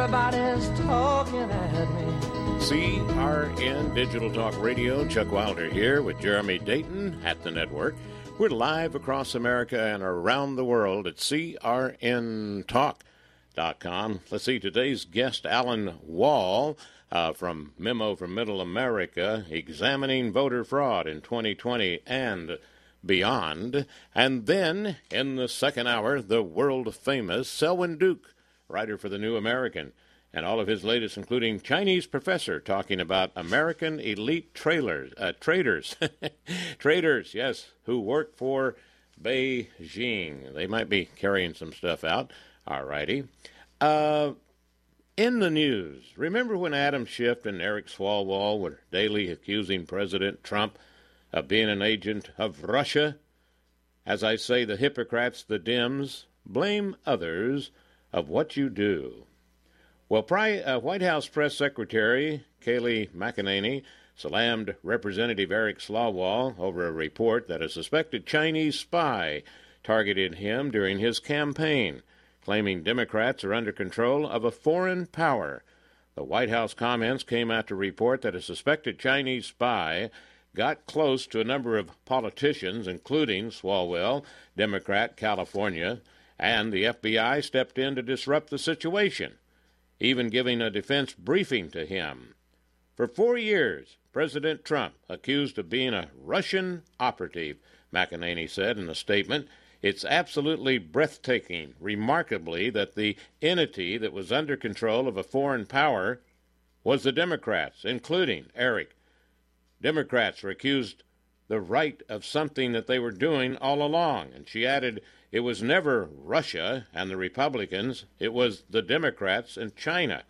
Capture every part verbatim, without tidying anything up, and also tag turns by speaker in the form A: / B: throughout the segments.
A: Everybody's talking at me.
B: C R N Digital Talk Radio. Chuck Wilder here with Jeremy Dayton at the network. We're live across America and around the world at C R N talk dot com. Let's see, today's guest, Alan Wall, uh, from Memo from Middle America, examining voter fraud in twenty twenty and beyond. And then, in the second hour, the world-famous Selwyn Duke, writer for The New American, and all of his latest, including Chinese professor, talking about American elite trailers, uh, traders, traders, yes, who work for Beijing. They might be carrying some stuff out. All righty. Uh, in the news, remember when Adam Schiff and Eric Swalwell were daily accusing President Trump of being an agent of Russia? As I say, the hypocrites, the Dems, blame others of what you do. Well, Pri- uh, White House Press Secretary Kayleigh McEnany slammed Representative Eric Swalwell over a report that a suspected Chinese spy targeted him during his campaign, claiming Democrats are under control of a foreign power. The White House comments came after a report that a suspected Chinese spy got close to a number of politicians, including Swalwell, Democrat, California, and the F B I stepped in to disrupt the situation, even giving a defense briefing to him. For four years, President Trump accused of being a Russian operative, McEnany said in a statement. It's absolutely breathtaking, remarkably, that the entity that was under control of a foreign power was the Democrats, including Eric. Democrats were accused the right of something that they were doing all along. And she added, it was never Russia and the Republicans, it was the Democrats and China.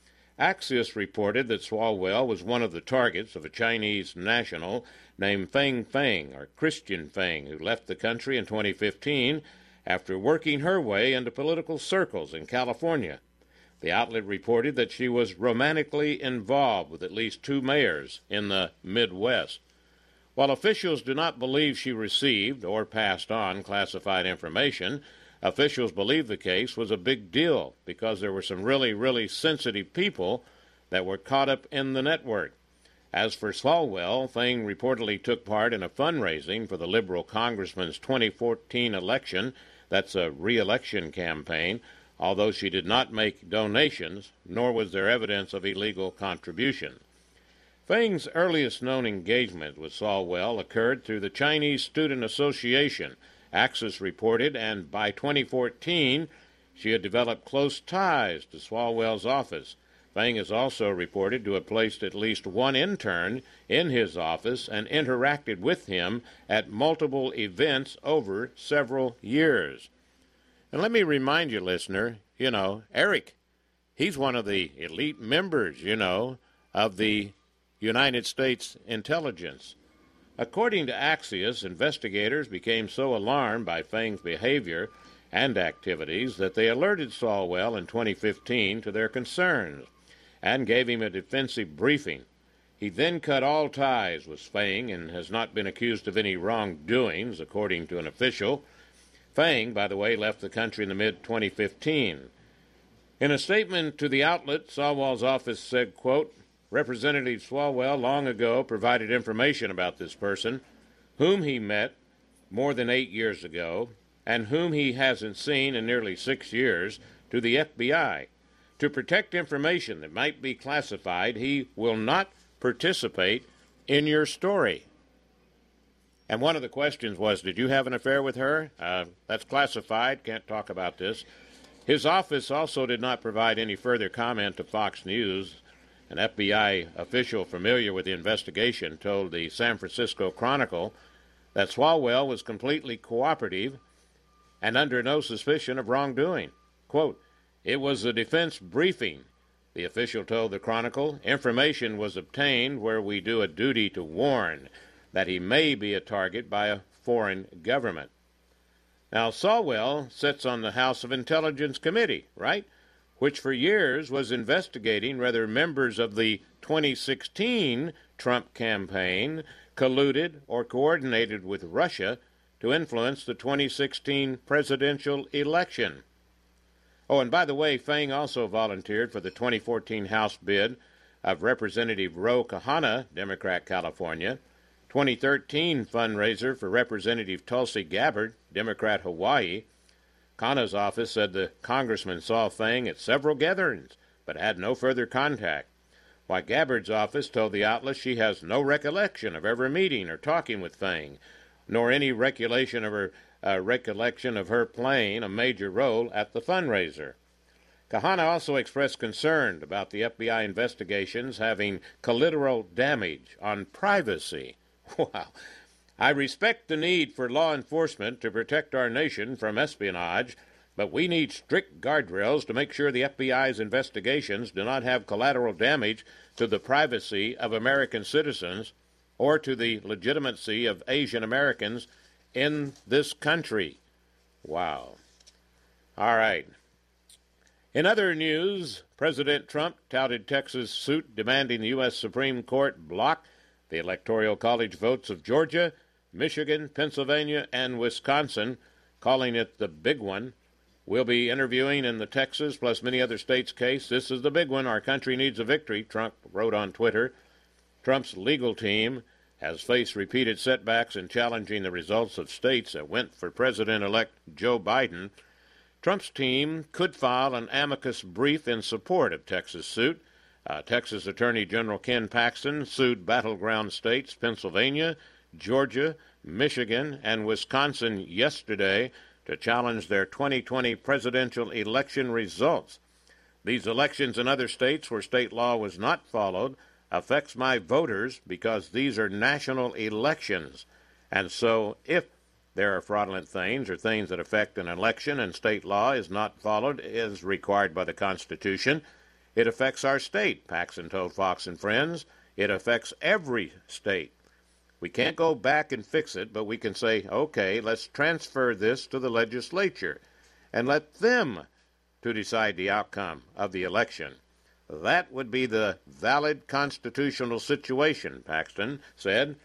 B: Axios reported that Swalwell was one of the targets of a Chinese national named Feng Feng, or Christian Feng, who left the country in twenty fifteen after working her way into political circles in California. The outlet reported that she was romantically involved with at least two mayors in the Midwest. While officials do not believe she received or passed on classified information, officials believe the case was a big deal because there were some really, really sensitive people that were caught up in the network. As for Swalwell, Feng reportedly took part in a fundraising for the Liberal congressman's twenty fourteen election. That's a re-election campaign, although she did not make donations, nor was there evidence of illegal contribution. Feng's earliest known engagement with Swalwell occurred through the Chinese Student Association, Axios reported, and by twenty fourteen, she had developed close ties to Swalwell's office. Feng is also reported to have placed at least one intern in his office and interacted with him at multiple events over several years. And let me remind you, listener, you know, Eric, he's one of the elite members, you know, of the United States intelligence. According to Axios, investigators became so alarmed by Feng's behavior and activities that they alerted Swalwell in twenty fifteen to their concerns and gave him a defensive briefing. He then cut all ties with Feng and has not been accused of any wrongdoings, according to an official. Feng, by the way, left the country in the mid twenty fifteen. In a statement to the outlet, Swalwell's office said, quote, Representative Swalwell long ago provided information about this person, whom he met more than eight years ago, and whom he hasn't seen in nearly six years, to the F B I. To protect information that might be classified, he will not participate in your story. And one of the questions was, did you have an affair with her? Uh, that's classified, can't talk about this. His office also did not provide any further comment to Fox News. An F B I official familiar with the investigation told the San Francisco Chronicle that Swalwell was completely cooperative and under no suspicion of wrongdoing. Quote, it was a defense briefing, the official told the Chronicle. Information was obtained where we do a duty to warn that he may be a target by a foreign government. Now, Swalwell sits on the House of Intelligence Committee, right, which for years was investigating whether members of the twenty sixteen Trump campaign colluded or coordinated with Russia to influence the twenty sixteen presidential election. Oh, and by the way, Fang also volunteered for the twenty fourteen House bid of Representative Ro Khanna, Democrat, California, twenty thirteen fundraiser for Representative Tulsi Gabbard, Democrat, Hawaii. Khanna's office said the congressman saw Fang at several gatherings, but had no further contact, while Gabbard's office told the outlet she has no recollection of ever meeting or talking with Fang, nor any recollection of her uh, recollection of her playing a major role at the fundraiser. Khanna also expressed concern about the F B I investigations having collateral damage on privacy. Wow. I respect the need for law enforcement to protect our nation from espionage, but we need strict guardrails to make sure the F B I's investigations do not have collateral damage to the privacy of American citizens or to the legitimacy of Asian Americans in this country. Wow. All right. In other news, President Trump touted Texas' suit demanding the U S Supreme Court block the Electoral College votes of Georgia, Michigan, Pennsylvania, and Wisconsin, calling it the big one. We'll be interviewing in the Texas plus many other states case. This is the big one. Our country needs a victory, Trump wrote on Twitter. Trump's legal team has faced repeated setbacks in challenging the results of states that went for President-elect Joe Biden. Trump's team could file an amicus brief in support of Texas' suit. Uh, Texas Attorney General Ken Paxton sued battleground states Pennsylvania, Georgia, Michigan, and Wisconsin yesterday to challenge their twenty twenty presidential election results. These elections in other states where state law was not followed affects my voters because these are national elections. And so if there are fraudulent things or things that affect an election and state law is not followed as required by the Constitution, it affects our state, Paxson told Fox and Friends. It affects every state. We can't go back and fix it, but we can say, okay, let's transfer this to the legislature and let them to decide the outcome of the election. That would be the valid constitutional situation, Paxton said.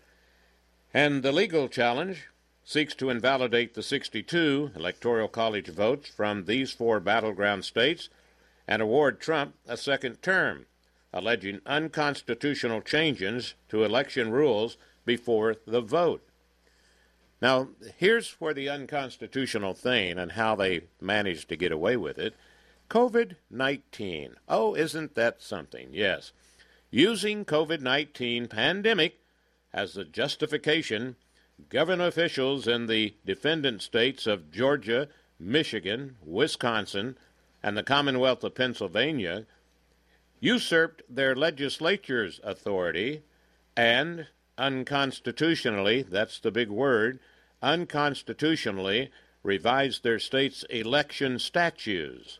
B: And the legal challenge seeks to invalidate the sixty-two Electoral College votes from these four battleground states and award Trump a second term, alleging unconstitutional changes to election rules before the vote. Now, here's where the unconstitutional thing and how they managed to get away with it. COVID nineteen. Oh, isn't that something? Yes. Using COVID nineteen pandemic as the justification, government officials in the defendant states of Georgia, Michigan, Wisconsin, and the Commonwealth of Pennsylvania usurped their legislature's authority and unconstitutionally, that's the big word, unconstitutionally revised their state's election statutes.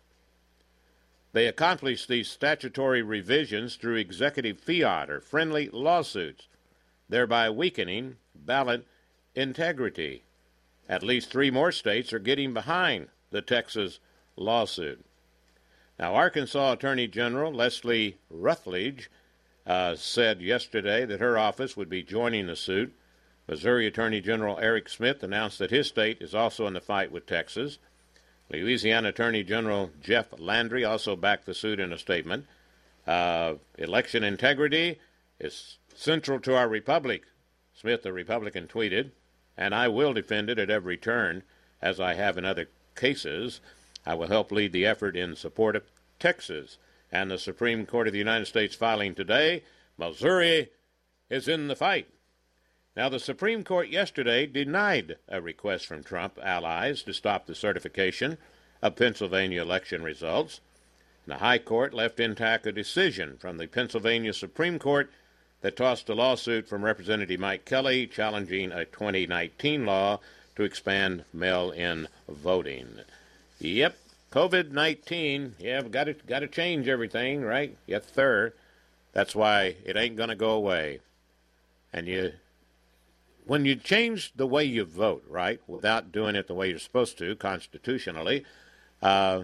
B: They accomplished these statutory revisions through executive fiat or friendly lawsuits, thereby weakening ballot integrity. At least three more states are getting behind the Texas lawsuit. Now, Arkansas Attorney General Leslie Rutledge uh, said yesterday that her office would be joining the suit. Missouri Attorney General Eric Smith announced that his state is also in the fight with Texas. Louisiana Attorney General Jeff Landry also backed the suit in a statement. Uh, election integrity is central to our republic, Smith, the Republican, tweeted, and I will defend it at every turn, as I have in other cases. I will help lead the effort in support of Texas and the Supreme Court of the United States filing today. Missouri is in the fight. Now, the Supreme Court yesterday denied a request from Trump allies to stop the certification of Pennsylvania election results. And the High Court left intact a decision from the Pennsylvania Supreme Court that tossed a lawsuit from Representative Mike Kelly challenging a twenty nineteen law to expand mail-in voting. Yep, COVID nineteen, yeah, got to got to change everything, right? Yes, sir. That's why it ain't going to go away. And you, when you change the way you vote, right, without doing it the way you're supposed to constitutionally, uh,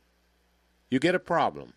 B: you get a problem.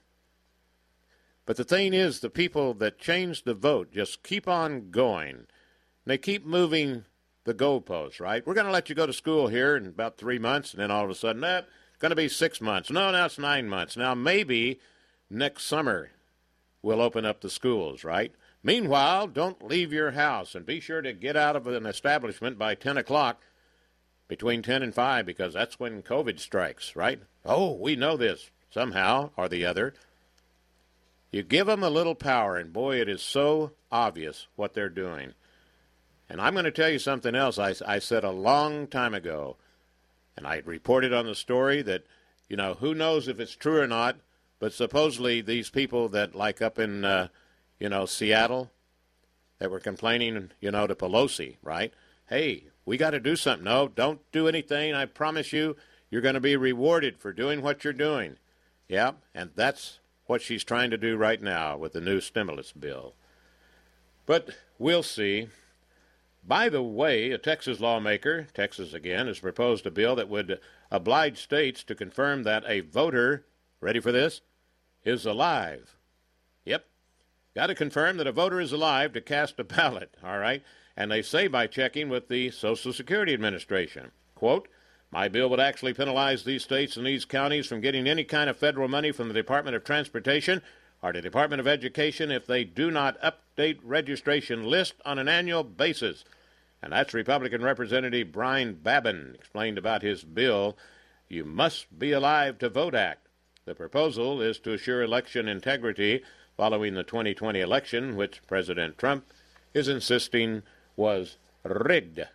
B: But the thing is, the people that change the vote just keep on going. They keep moving the goalposts, right? We're going to let you go to school here in about three months, and then all of a sudden, eh, going to be six months. No, now it's nine months. Now maybe next summer we'll open up the schools, right? Meanwhile, don't leave your house, and be sure to get out of an establishment by ten o'clock, between ten and five, because that's when COVID strikes, right? Oh, we know this somehow or the other. You give them a little power, and boy, it is so obvious what they're doing. And I'm going to tell you something else I, I said a long time ago, and I reported on the story that, you know, who knows if it's true or not, but supposedly these people that, like up in, uh, you know, Seattle, that were complaining, you know, to Pelosi, right? Hey, we got to do something. No, don't do anything. I promise you, you're going to be rewarded for doing what you're doing. Yeah, and that's what she's trying to do right now with the new stimulus bill. But we'll see. By the way, a Texas lawmaker, Texas again, has proposed a bill that would oblige states to confirm that a voter, ready for this, is alive. Yep, got to confirm that a voter is alive to cast a ballot, all right? And they say by checking with the Social Security Administration. Quote, my bill would actually penalize these states and these counties from getting any kind of federal money from the Department of Transportation or the Department of Education if they do not update registration list on an annual basis. And that's Republican Representative Brian Babin explained about his bill, You Must Be Alive to Vote Act. The proposal is to assure election integrity following the twenty twenty election, which President Trump is insisting was rigged.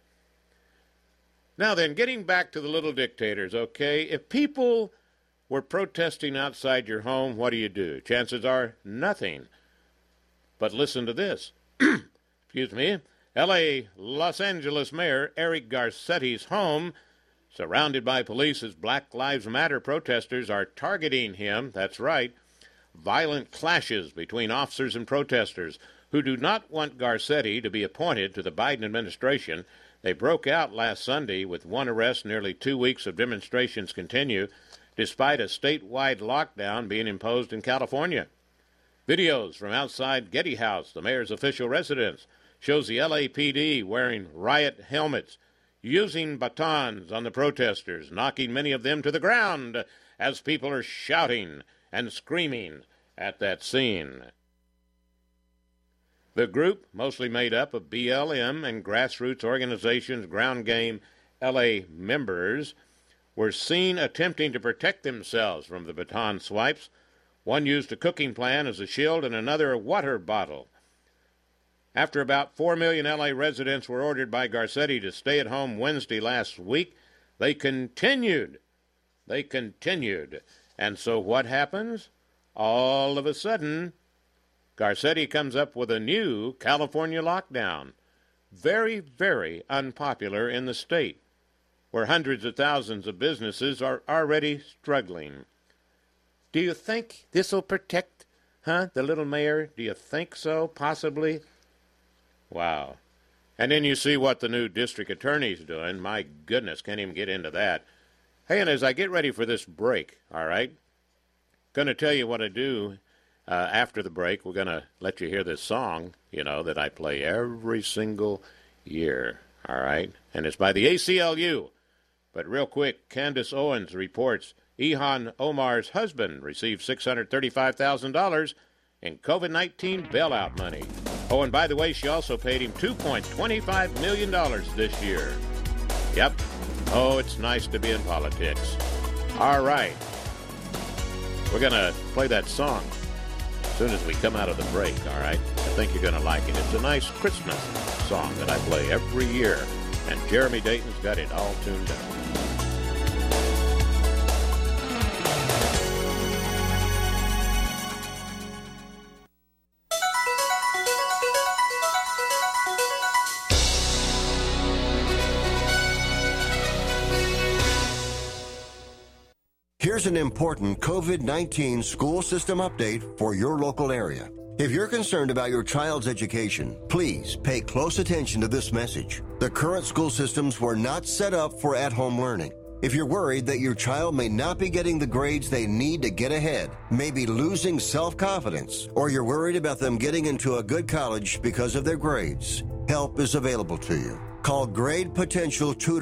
B: Now then, getting back to the little dictators, okay, if people were protesting outside your home, what do you do? Chances are nothing. But listen to this. Excuse me. L A Los Angeles Mayor Eric Garcetti's home, surrounded by police as Black Lives Matter protesters are targeting him. That's right. Violent clashes between officers and protesters who do not want Garcetti to be appointed to the Biden administration. They broke out last Sunday with one arrest. Nearly two weeks of demonstrations continue, despite a statewide lockdown being imposed in California. Videos from outside Getty House, the mayor's official residence, shows the L A P D wearing riot helmets, using batons on the protesters, knocking many of them to the ground as people are shouting and screaming at that scene. The group, mostly made up of B L M and grassroots organizations, Ground Game L A members, were seen attempting to protect themselves from the baton swipes. One used a cooking pan as a shield and another a water bottle. After about four million L A residents were ordered by Garcetti to stay at home Wednesday last week, they continued. They continued. And so what happens? All of a sudden, Garcetti comes up with a new California lockdown. Very, very unpopular in the state, where hundreds of thousands of businesses are already struggling. Do you think this will protect, huh, the little mayor? Do you think so, possibly? Wow. And then you see what the new district attorney's doing. My goodness, can't even get into that. Hey, and as I get ready for this break, all right, going to tell you what I do uh, after the break. We're going to let you hear this song, you know, that I play every single year, all right? And it's by the A C L U. But real quick, Candace Owens reports Ilhan Omar's husband received six hundred thirty-five thousand dollars in COVID nineteen bailout money. Oh, and by the way, she also paid him two point two five million dollars this year. Yep. Oh, it's nice to be in politics. All right. We're going to play that song as soon as we come out of the break, all right? I think you're going to like it. It's a nice Christmas song that I play every year, and Jeremy Dayton's got it all tuned up.
C: Here's an important COVID nineteen school system update for your local area. If you're concerned about your child's education, please pay close attention to this message. The current school systems were not set up for at-home learning. If you're worried that your child may not be getting the grades they need to get ahead, maybe losing self-confidence, or you're worried about them getting into a good college because of their grades, help is available to you. Call Grade Potential Tutoring.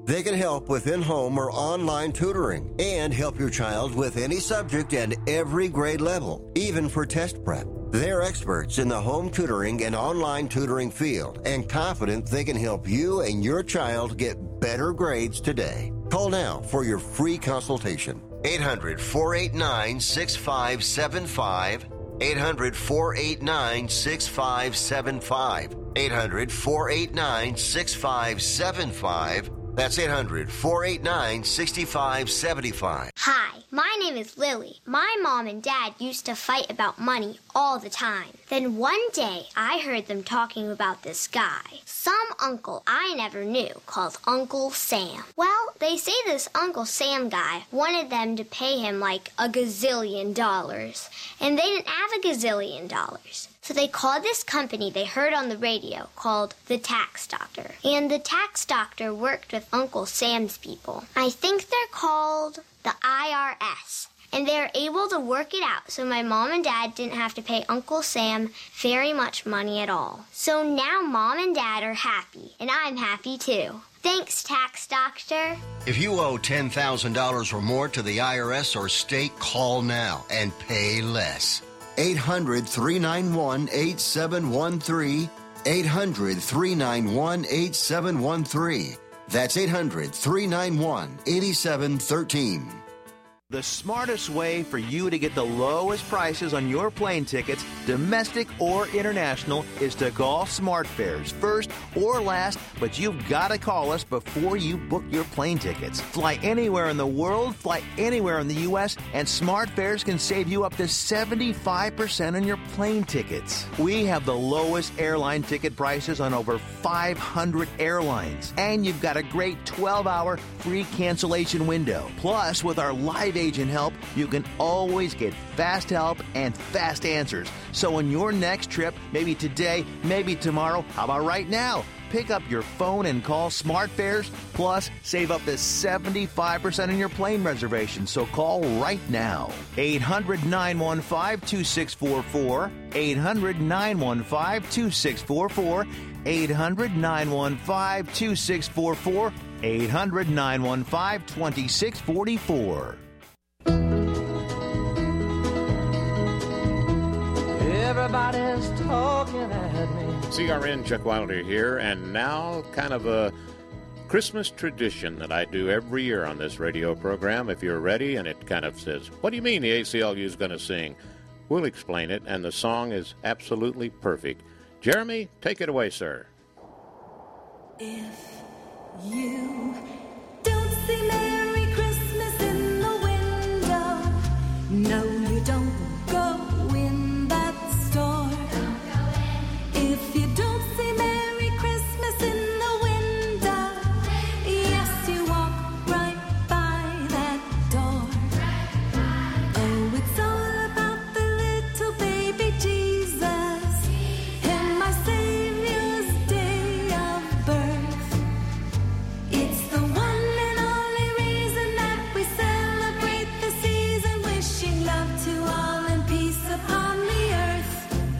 C: They can help with in-home or online tutoring and help your child with any subject and every grade level, even for test prep. They're experts in the home tutoring and online tutoring field and confident they can help you and your child get better grades today. Call now for your free consultation. eight hundred, four eight nine, six five seven five. eight hundred, four eight nine, six five seven five. eight hundred, four eight nine, six five seven five. That's eight hundred, four eight nine, six five seven five.
D: Hi, my name is Lily. My mom and dad used to fight about money all the time. Then one day, I heard them talking about this guy, some uncle I never knew, called Uncle Sam. Well, they say this Uncle Sam guy wanted them to pay him like a gazillion dollars, and they didn't have a gazillion dollars. So they called this company they heard on the radio called the Tax Doctor. And the Tax Doctor worked with Uncle Sam's people. I think they're called the I R S. And they're able to work it out so my mom and dad didn't have to pay Uncle Sam very much money at all. So now mom and dad are happy, and I'm happy too. Thanks, Tax Doctor.
C: If you owe ten thousand dollars or more to the I R S or state, call now and pay less. eight hundred, three nine one, eight seven one three. eight hundred, three nine one, eight seven one three. That's eight hundred, three nine one, eight seven one three.
E: The smartest way for you to get the lowest prices on your plane tickets, domestic or international, is to call SmartFares first or last, but you've got to call us before you book your plane tickets. Fly anywhere in the world, fly anywhere in the U S, and SmartFares can save you up to seventy-five percent on your plane tickets. We have the lowest airline ticket prices on over five hundred airlines, and you've got a great twelve-hour free cancellation window. Plus, with our live agent help, you can always get fast help and fast answers. So on your next trip, maybe today, maybe tomorrow, how about right now? Pick up your phone and call SmartFares, plus save up to seventy-five percent on your plane reservation. So call right now. eight hundred, nine one five, two six four four. eight hundred, nine one five, two six four four. eight hundred, nine one five, two six four four. eight hundred, nine one five, two six four four.
A: Everybody's talking at me.
B: C R N Chuck Wilder here, and now kind of a Christmas tradition that I do every year on this radio program. If you're ready, and it kind of says, what do you mean the A C L U is going to sing? We'll explain it, and the song is absolutely perfect. Jeremy, take it away, sir.
F: If you don't see Merry Christmas in the window, no, you don't go in that store. If you don't see Merry Christmas in the window, yes, you walk right by that door. Oh, it's all about the little baby Jesus and my Savior's day of birth. It's the one and only reason that we celebrate the season, wishing love to all and peace upon the earth.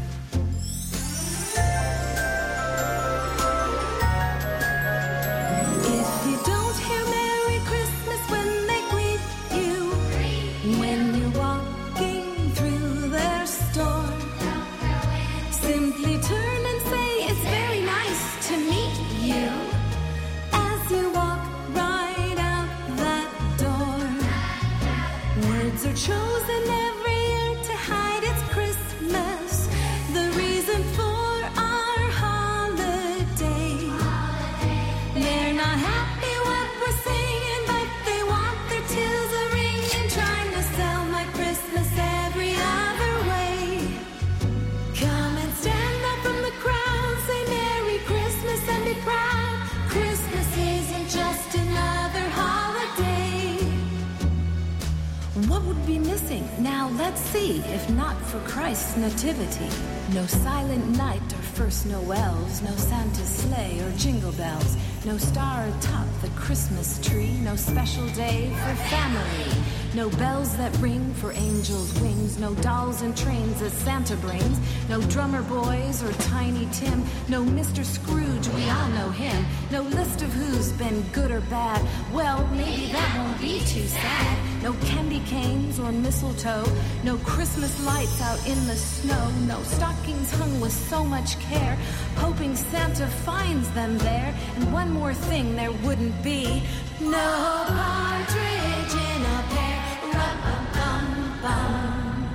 F: If you don't hear Merry Christmas when they greet you, when you're walking through their store, simply turn and say it's very nice to meet you as you walk right out that door. Words are chosen every year to hide it's Christmas, the reason for our holiday. They're not happy what we're singing, but they want their tills a ringing, trying to sell my Christmas every other way. Come and stand up from the crowd, say Merry Christmas and be proud. Christmas isn't just another holiday. What would be missing? Now let's see, if not for Christ's nativity. No silent night or first Noels, no Santa's sleigh or jingle bells, no star atop the Christmas tree, no special day for family, no bells that ring for angels' wings, no dolls and trains that Santa brings, no drummer boys or Tiny Tim, no Mister Scrooge, we all know him, no list of who's been good or bad, well, maybe that won't be too sad, no candy canes or mistletoe, no Christmas lights out in the snow, no stockings hung with so much care, hoping Santa finds them there, and one more thing there wouldn't be, no partridge in a pear, rum-bum-bum-bum.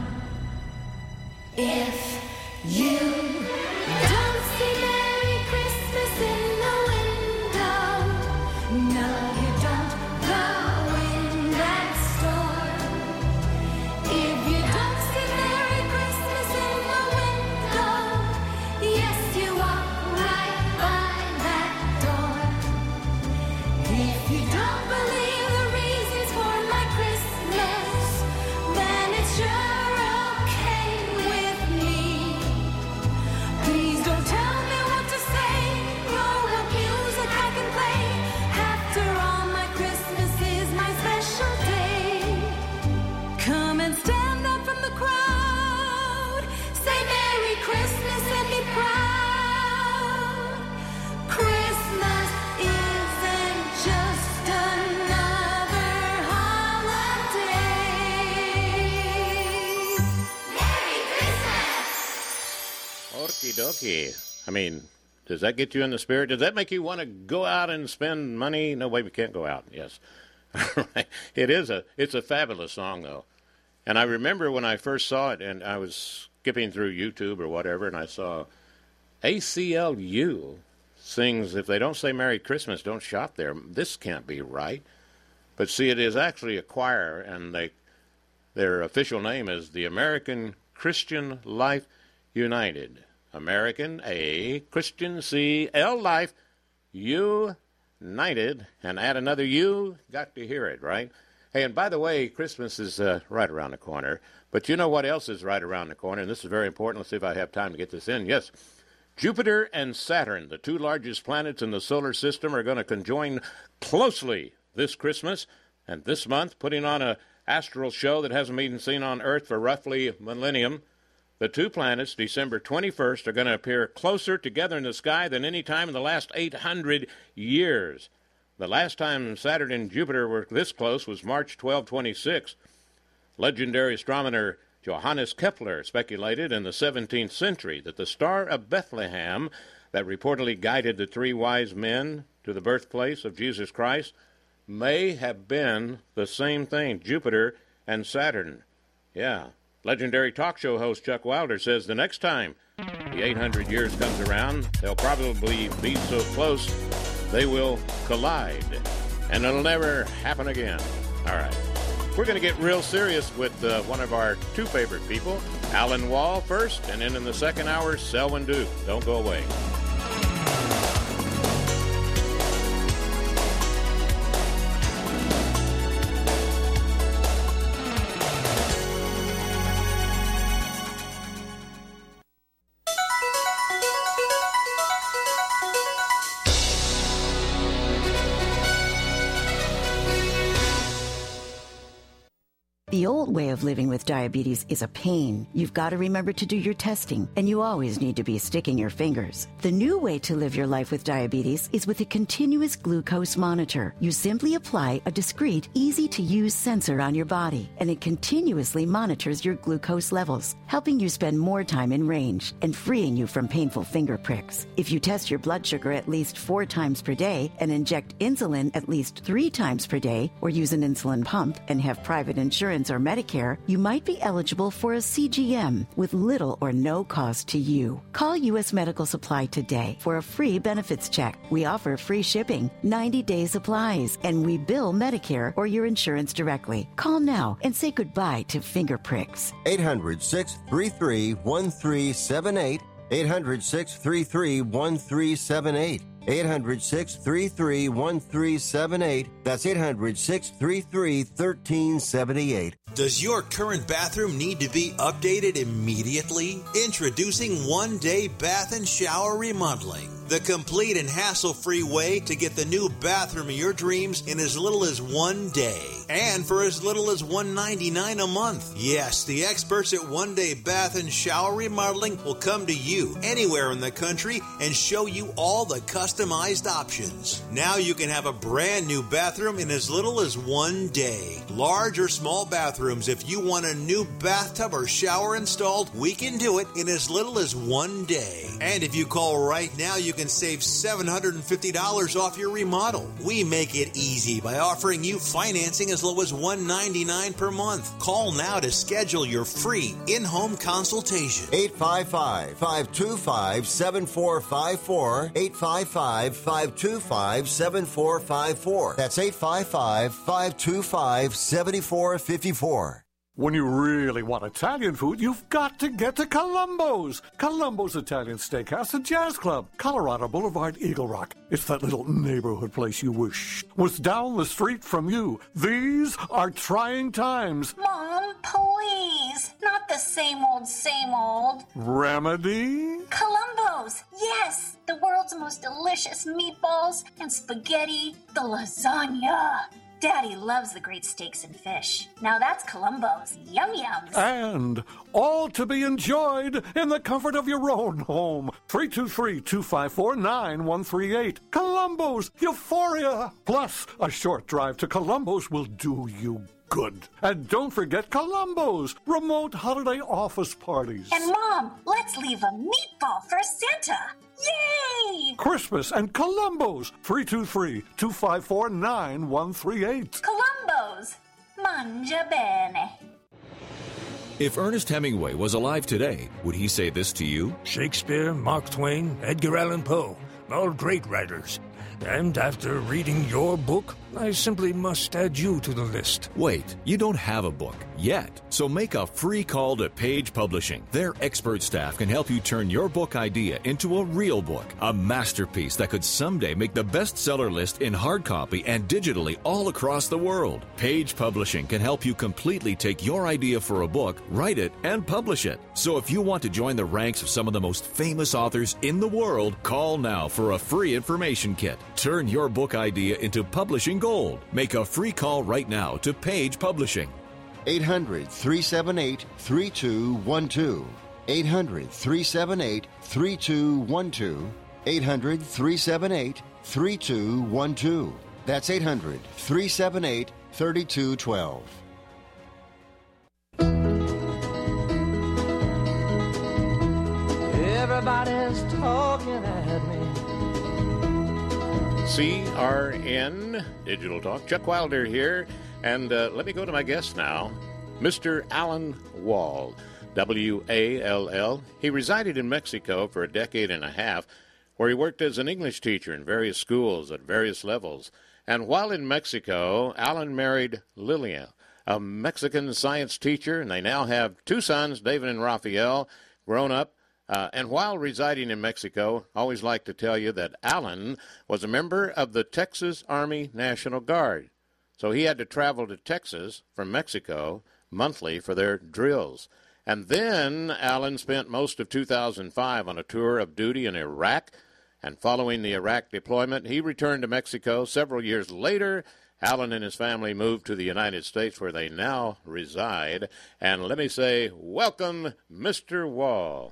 F: If you don't see Merry Christmas in the window, no, you don't go in that store. If you don't see Merry Christmas in the window, yes, you walk right by that door. If you don't believe the reasons for my Christmas, then it's sure okay with me. Please don't tell me what to say, or what music I can play. After all, my Christmas is my special day. Come and stand up from the crowd, say Merry Christmas and be proud. Christmas isn't just another holiday. Merry Christmas!
B: Okie dokie. I mean, does that get you in the spirit? Does that make you want to go out and spend money? No way, we can't go out. Yes. It is a, it's a fabulous song, though. And I remember when I first saw it, and I was skipping through YouTube or whatever, and I saw A C L U sings, if they don't say Merry Christmas, don't shop there. This can't be right. But see, it is actually a choir, and they, their official name is the American Christian Life United. American, A, Christian, C, L, Life, United, and add another U, got to hear it, right? Hey, and by the way, Christmas is uh, right around the corner. But you know what else is right around the corner? And this is very important. Let's see if I have time to get this in. Yes, Jupiter and Saturn, the two largest planets in the solar system, are going to conjoin closely this Christmas and this month, putting on an astral show that hasn't been seen on Earth for roughly a millennium. The two planets, December twenty-first, are going to appear closer together in the sky than any time in the last eight hundred years. The last time Saturn and Jupiter were this close was March twelfth, twenty-six. Legendary astronomer Johannes Kepler speculated in the seventeenth century that the Star of Bethlehem that reportedly guided the three wise men to the birthplace of Jesus Christ may have been the same thing, Jupiter and Saturn. Yeah. Legendary talk show host Chuck Wilder says the next time the eight hundred years comes around, they'll probably be so close they will collide, and it'll never happen again. All right. We're going to get real serious with uh, one of our two favorite people, Alan Wall first, and then in the second hour, Selwyn Duke. Don't go away.
G: The old way of living with diabetes is a pain. You've got to remember to do your testing, and you always need to be sticking your fingers. The new way to live your life with diabetes is with a continuous glucose monitor. You simply apply a discreet, easy-to-use sensor on your body, and it continuously monitors your glucose levels, helping you spend more time in range and freeing you from painful finger pricks. If you test your blood sugar at least four times per day and inject insulin at least three times per day, or use an insulin pump and have private insurance or Medicare, you might be eligible for a C G M with little or no cost to you. Call U S Medical Supply today for a free benefits check. We offer free shipping, ninety-day supplies, and we bill Medicare or your insurance directly. Call now and say goodbye to finger pricks.
C: eight hundred, six three three, one three seven eight. eight hundred, six three three, one three seven eight. eight hundred, six three three, one three seven eight. That's eight hundred, six three three, one three seven eight.
H: Does your current bathroom need to be updated immediately? Introducing One Day Bath and Shower Remodeling, the complete and hassle-free way to get the new bathroom of your dreams in as little as one day, and for as little as one hundred ninety-nine dollars a month. Yes, the experts at One Day Bath and Shower Remodeling will come to you anywhere in the country and show you all the customized options. Now you can have a brand new bathroom in as little as one day. Large or small bathrooms, if you want a new bathtub or shower installed, we can do it in as little as one day. And if you call right now, you can save seven hundred fifty dollars off your remodel. We make it easy by offering you financing as low as one hundred ninety-nine dollars per month. Call now to schedule your free in-home consultation.
C: eight five five, five two five, seven four five four. eight five five, five two five, seven four five four. That's eight five five, five two five, seven four five four.
I: When you really want Italian food, you've got to get to Columbo's. Columbo's Italian Steakhouse and Jazz Club, Colorado Boulevard, Eagle Rock. It's that little neighborhood place you wish was down the street from you. These are trying times.
J: Mom, please. Not the same old, same old.
I: Remedy?
J: Columbo's. Yes. The world's most delicious meatballs and spaghetti. The lasagna. Daddy loves the great steaks and fish. Now that's Columbo's. Yum yums.
I: And all to be enjoyed in the comfort of your own home. three two three, two five four, nine one three eight. Columbo's Euphoria. Plus, a short drive to Columbo's will do you good. And don't forget Columbo's remote holiday office parties.
J: And Mom, let's leave a meatball for Santa. Yay!
I: Christmas and Columbo's. three two three, two five four, nine one three eight.
J: Columbo's. Mangia bene.
K: If Ernest Hemingway was alive today, would he say this to you?
L: Shakespeare, Mark Twain, Edgar Allan Poe, all great writers. And after reading your book, I simply must add you to the list.
K: Wait, you don't have a book yet. So make a free call to Page Publishing. Their expert staff can help you turn your book idea into a real book, a masterpiece that could someday make the bestseller list in hard copy and digitally all across the world. Page Publishing can help you completely take your idea for a book, write it, and publish it. So if you want to join the ranks of some of the most famous authors in the world, call now for a free information kit. Turn your book idea into publishing gold. Make a free call right now to Page Publishing.
C: eight hundred, three seven eight, three two one two. eight hundred, three seven eight, three two one two. eight hundred, three seven eight, three two one two. That's eight hundred, three seven eight, three two one two.
A: Everybody's talking at me.
B: C R N Digital Talk. Chuck Wilder here. And uh, let me go to my guest now, Mister Alan Wall, W A L L. He resided in Mexico for a decade and a half, where he worked as an English teacher in various schools at various levels. And while in Mexico, Alan married Lilia, a Mexican science teacher, and they now have two sons, David and Raphael, grown up. Uh, and while residing in Mexico, I always like to tell you that Alan was a member of the Texas Army National Guard. So he had to travel to Texas from Mexico monthly for their drills. And then Alan spent most of two thousand five on a tour of duty in Iraq. And following the Iraq deployment, he returned to Mexico. Several years later, Alan and his family moved to the United States, where they now reside. And let me say, welcome, Mister Wall.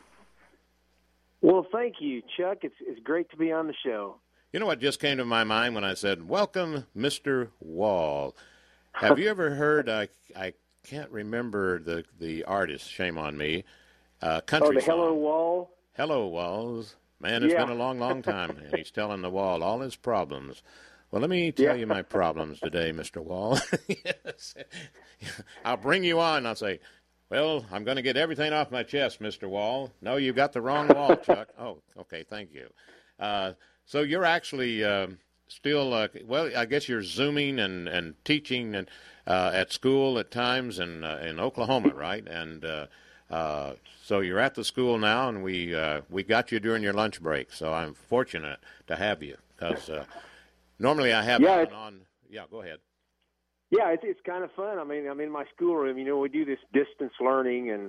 M: Well, thank you, Chuck. It's it's great to be on the show.
B: You know what just came to my mind when I said, welcome, Mister Wall. Have you ever heard, I, I can't remember the, the artist, shame on me, uh, country
M: Oh, the
B: song.
M: Hello Wall?
B: Hello, Walls. Man, it's
M: Yeah.
B: been a long, long time, and he's telling the Wall all his problems. Well, let me tell
M: Yeah.
B: you my problems today, Mister Wall. Yes. I'll bring you on, and I'll say, well, I'm going to get everything off my chest, Mister Wall. No, you got the wrong wall, Chuck. Oh, okay, thank you. Uh, so you're actually uh, still, uh, well, I guess you're Zooming and, and teaching and, uh, at school at times in, uh, in Oklahoma, right? And uh, Uh, so you're at the school now, and we uh, we got you during your lunch break. So I'm fortunate to have you because uh, normally I have
M: Yeah,
B: Alan
M: it's-
B: on. Yeah, go ahead.
M: Yeah, it's it's kind of fun. I mean, I'm in my schoolroom. You know, we do this distance learning, and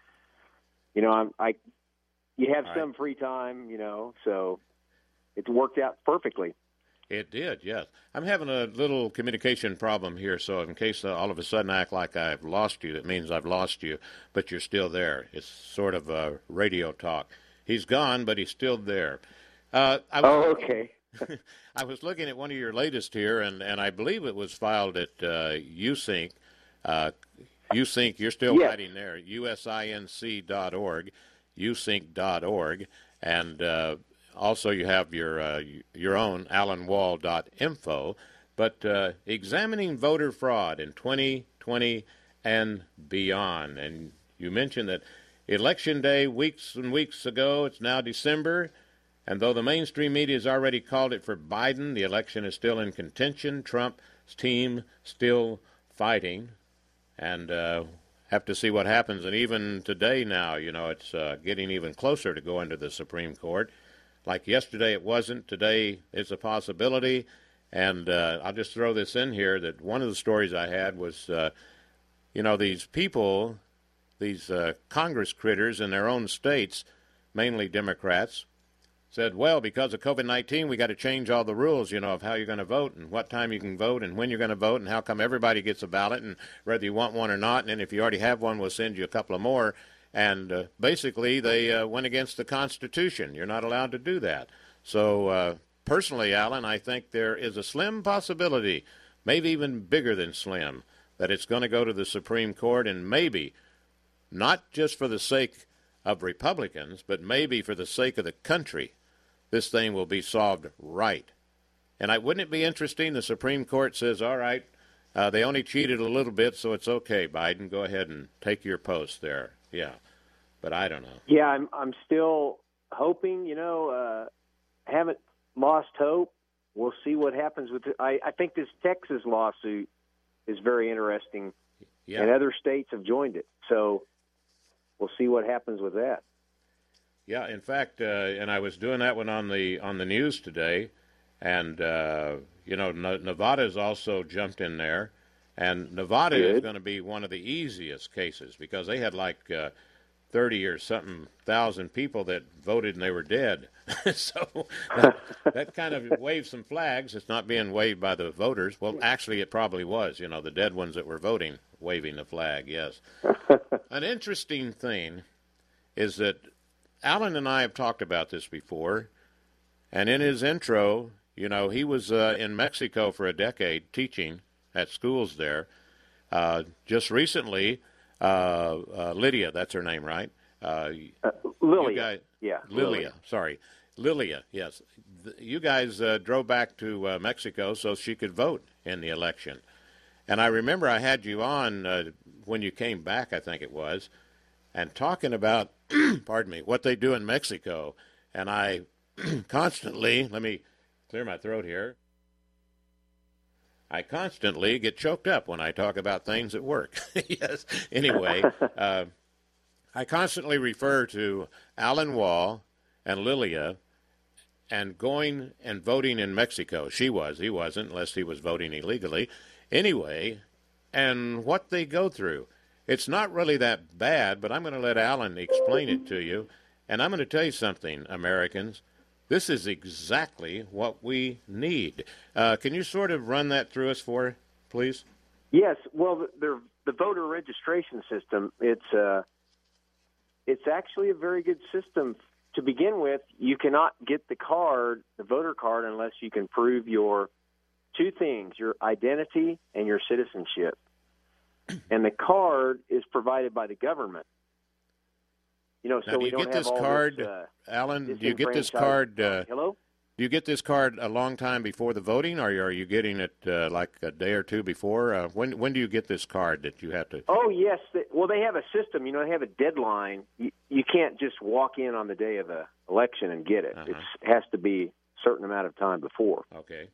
M: you know, I'm, I you have
B: All
M: some
B: right.
M: free time. You know, so it's worked out perfectly.
B: It did, yes. I'm having a little communication problem here, so in case uh, all of a sudden I act like I've lost you, it means I've lost you, but you're still there. It's sort of a radio talk. He's gone, but he's still there. Uh, I was
M: Oh,
B: looking-
M: okay.
B: I was looking at one of your latest here, and, and I believe it was filed at uh, USync. Uh, USync, you're still
M: Yes.
B: writing there, U S I N C dot org, usync dot org, and uh, also you have your uh, your own alan wall dot info. But uh, examining voter fraud in twenty twenty and beyond, and you mentioned that Election Day weeks and weeks ago, it's now December. And though the mainstream media has already called it for Biden, the election is still in contention. Trump's team still fighting, and uh, have to see what happens. And even today now, you know, it's uh, getting even closer to going to the Supreme Court. Like yesterday it wasn't. Today it's a possibility. And uh, I'll just throw this in here that one of the stories I had was, uh, you know, these people, these uh, Congress critters in their own states, mainly Democrats, said, well, because of COVID nineteen, we got to change all the rules, you know, of how you're going to vote and what time you can vote and when you're going to vote and how come everybody gets a ballot and whether you want one or not. And then if you already have one, we'll send you a couple of more. And uh, basically, they uh, went against the Constitution. You're not allowed to do that. So uh, personally, Alan, I think there is a slim possibility, maybe even bigger than slim, that it's going to go to the Supreme Court, and maybe not just for the sake of Republicans, but maybe for the sake of the country, this thing will be solved right. And I, wouldn't it be interesting, the Supreme Court says, all right, uh, they only cheated a little bit, so it's okay, Biden, go ahead and take your post there. Yeah, but I don't know.
M: Yeah, I'm I'm still hoping. You know, uh, haven't lost hope. We'll see what happens with it. I I think this Texas lawsuit is very interesting,
B: Yeah.
M: and other states have joined it. So we'll see what happens with that.
B: Yeah, in fact, uh, and I was doing that one on the on the news today, and uh, you know, N- Nevada's also jumped in there, and Nevada is
M: Good.
B: going to be one of the easiest cases because they had like uh, thirty or something thousand people that voted and they were dead. So that, that kind of waved some flags. It's not being waved by the voters. Well, actually, it probably was. You know, the dead ones that were voting waving the flag. Yes. An interesting thing is that Alan and I have talked about this before, and in his intro, you know, he was uh, in Mexico for a decade teaching at schools there. Uh, just recently, uh, uh, Lydia, that's her name, right? Uh,
M: Uh, Lilia,
B: you guys,
M: yeah,
B: Lilia,
M: Lilia.
B: sorry. Lilia, yes. Th- You guys uh, drove back to uh, Mexico so she could vote in the election. And I remember I had you on uh, when you came back, I think it was, and talking about, pardon me, what they do in Mexico. And I constantly, let me clear my throat here, I constantly get choked up when I talk about things at work. Yes. Anyway, uh, I constantly refer to Alan Wall and Lilia and going and voting in Mexico. She was. He wasn't, unless he was voting illegally. Anyway, and what they go through. It's not really that bad, but I'm going to let Alan explain it to you. And I'm going to tell you something, Americans. This is exactly what we need. Uh, can you sort of run that through us for, please?
M: Yes, well, the, the, the voter registration system, it's uh, it's actually a very good system. To begin with, you cannot get the card, the voter card, unless you can prove your two things, your identity and your citizenship. And the card is provided by the government. You know,
B: Now,
M: so
B: do
M: we
B: you
M: don't
B: get
M: have
B: this
M: all
B: card,
M: this, uh,
B: Alan? Do you get this
M: disenfranchised-
B: card? Uh,
M: Hello?
B: Do you get this card a long time before the voting, or are you getting it uh, like a day or two before? Uh, when when do you get this card that you have to?
M: Oh, yes. They, well, they have a system. You know, they have a deadline. You, you can't just walk in on the day of the election and get it.
B: Uh-huh.
M: It's, it has to be a certain amount of time before.
B: Okay.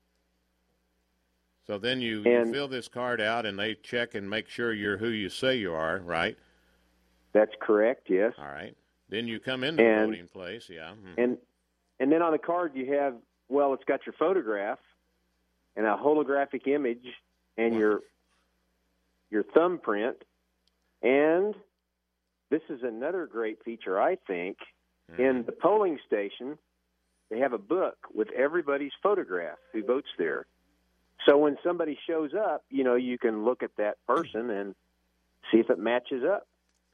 B: So then you,
M: And-
B: you fill this card out, and they check and make sure you're who you say you are, right?
M: That's correct, yes.
B: All right. Then you come into
M: And-
B: the voting place, yeah. Mhm.
M: And and then on the card you have, well, it's got your photograph and a holographic image and your your thumbprint. And this is another great feature, I think.
B: Mm-hmm.
M: In the polling station, they have a book with everybody's photograph who votes there. So when somebody shows up, you know, you can look at that person and see if it matches up.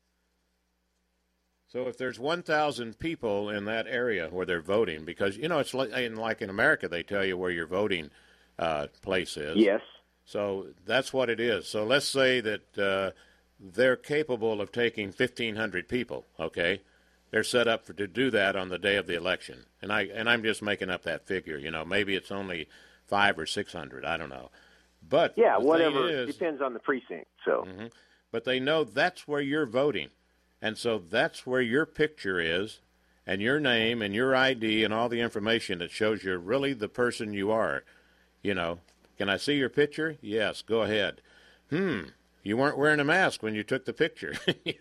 B: So if there's one thousand people in that area where they're voting, because, you know, it's like in, like in America, they tell you where your voting uh, place is.
M: Yes.
B: So that's what it is. So let's say that uh, they're capable of taking fifteen hundred people, okay? They're set up for, to do that on the day of the election. And, I, and I'm just making up that figure. You know, maybe it's only five or six hundred. I don't know. But
M: Yeah,
B: the
M: whatever.
B: thing is,
M: Depends on the precinct. So,
B: Mhm. But they know that's where you're voting. And so that's where your picture is and your name and your I D and all the information that shows you're really the person you are. You know, can I see your picture? Yes, go ahead. Hmm, you weren't wearing a mask when you took the picture.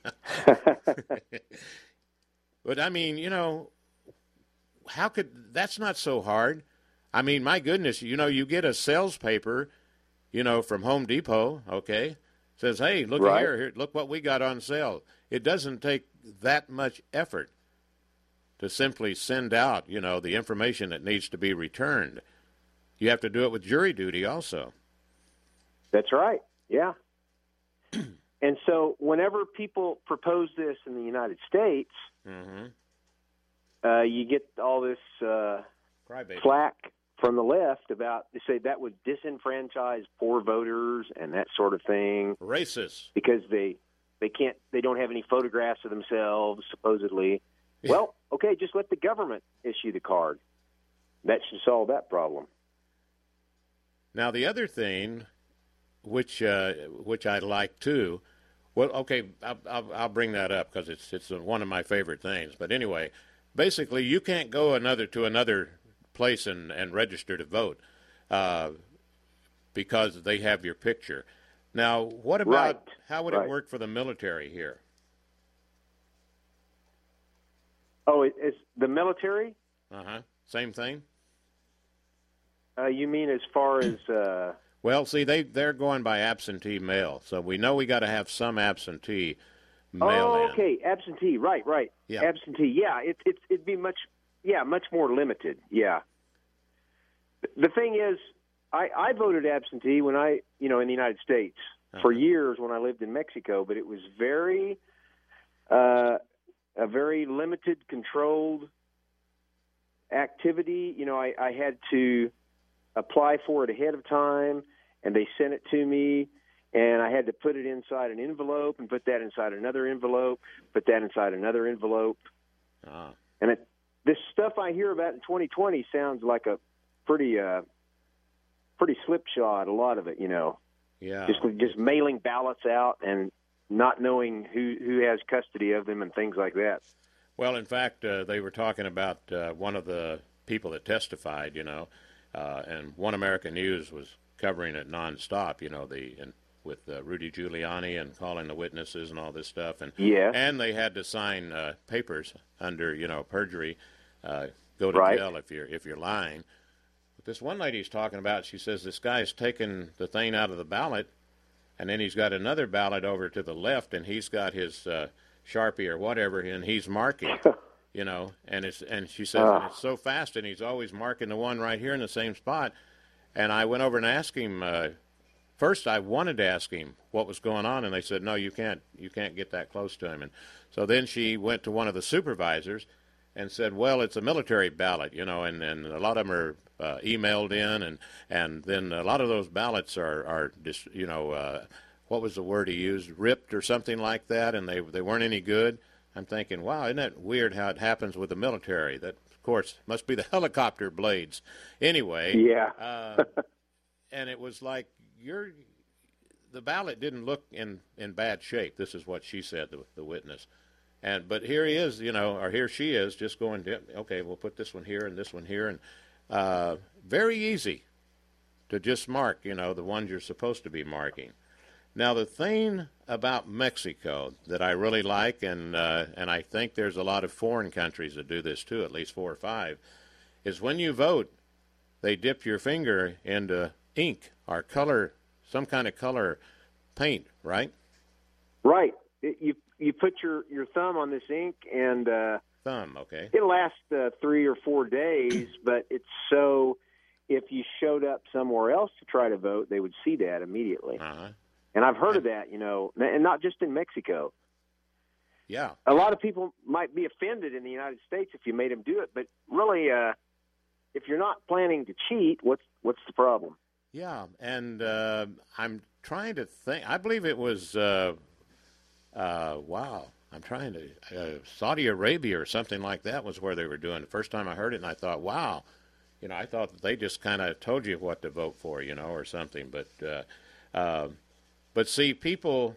B: But, I mean, you know, how could – that's not so hard. I mean, my goodness, you know, you get a sales paper, you know, from Home Depot, okay, says, hey, look
M: Right.
B: here, here, look what we got on sale. It doesn't take that much effort to simply send out, you know, the information that needs to be returned. You have to do it with jury duty also.
M: that's right. Yeah. And so whenever people propose this in the United States,
B: Mm-hmm.
M: uh, you get all this uh,
B: Crybaby.
M: flack from the left about, they say that would disenfranchise poor voters and that sort of thing.
B: Racist.
M: Because they, they can't, they don't have any photographs of themselves, supposedly. Well, okay, just let the government issue the card. That should solve that problem.
B: Now, the other thing, which uh, which I like too, well, okay, I'll, I'll, I'll bring that up because it's it's one of my favorite things. But anyway, basically, you can't go another to another place and, and register to vote uh, because they have your picture. Now, what about
M: Right.
B: how would
M: Right.
B: it work for the military here?
M: Oh, it, it's the military?
B: Uh huh. Same thing.
M: Uh, you mean as far as? Uh,
B: Well, see, they they're going by absentee mail, so we know we got to have some absentee mail
M: oh,
B: in.
M: okay, absentee. Right, right.
B: Yeah.
M: Absentee. Yeah, it, it it'd be much. Yeah, much more limited. Yeah. The thing is, I, I voted absentee when I, you know, in the United States for years when I lived in Mexico, but it was very, uh, a very limited, controlled activity. You know, I, I had to apply for it ahead of time, and they sent it to me, and I had to put it inside an envelope and put that inside another envelope, put that inside another envelope.
B: Ah.
M: And it, this stuff I hear about in twenty twenty sounds like a pretty, uh, pretty slipshod. A lot of it, you know,
B: Yeah.
M: just just mailing ballots out and not knowing who who has custody of them and things like that.
B: Well, in fact, uh, they were talking about uh, one of the people that testified, you know, uh, and One American News was covering it nonstop, you know, the and with uh, Rudy Giuliani and calling the witnesses and all this stuff, and
M: Yeah.
B: and they had to sign uh, papers under, you know, perjury, uh, go to
M: Right.
B: jail if you're if you're lying. But this one lady's talking about, she says this guy's taken the thing out of the ballot, and then he's got another ballot over to the left, and he's got his uh, Sharpie or whatever, and he's marking, you know, and it's and she says
M: Ah.
B: it's so fast, and he's always marking the one right here in the same spot. And I went over and asked him. Uh, first, I wanted to ask him what was going on, and they said, "No, you can't. You can't get that close to him." And so then she went to one of the supervisors and said, "Well, it's a military ballot, you know, and, and a lot of them are uh, emailed in, and and then a lot of those ballots are are dis, you know." Uh, what was the word he used, ripped or something like that, and they they weren't any good. I'm thinking, wow, isn't that weird how it happens with the military? That, of course, must be the helicopter blades. Anyway,
M: Yeah.
B: uh, and it was like, you're, the ballot didn't look in, in bad shape. This is what she said, the, the witness. And but here he is, you know, or here she is, just going, to, okay, we'll put this one here and this one here. And uh, very easy to just mark, you know, the ones you're supposed to be marking. Now, the thing about Mexico that I really like, and uh, and I think there's a lot of foreign countries that do this too, at least four or five, is when you vote, they dip your finger into ink or color, some kind of color paint, right?
M: Right. It, you you put your, your thumb on this ink, and uh,
B: thumb, okay.
M: It'll last uh, three or four days, but it's so if you showed up somewhere else to try to vote, they would see that immediately.
B: Uh-huh.
M: And I've heard of that, you know, and not just in Mexico.
B: Yeah.
M: A lot of people might be offended in the United States if you made them do it, but really, uh, if you're not planning to cheat, what's what's the problem?
B: Yeah, and uh, I'm trying to think. I believe it was, uh, uh, wow, I'm trying to, uh, Saudi Arabia or something like that was where they were doing it. The first time I heard it, and I thought, wow, you know, I thought that they just kind of told you what to vote for, you know, or something. But, uh, uh, but see, people,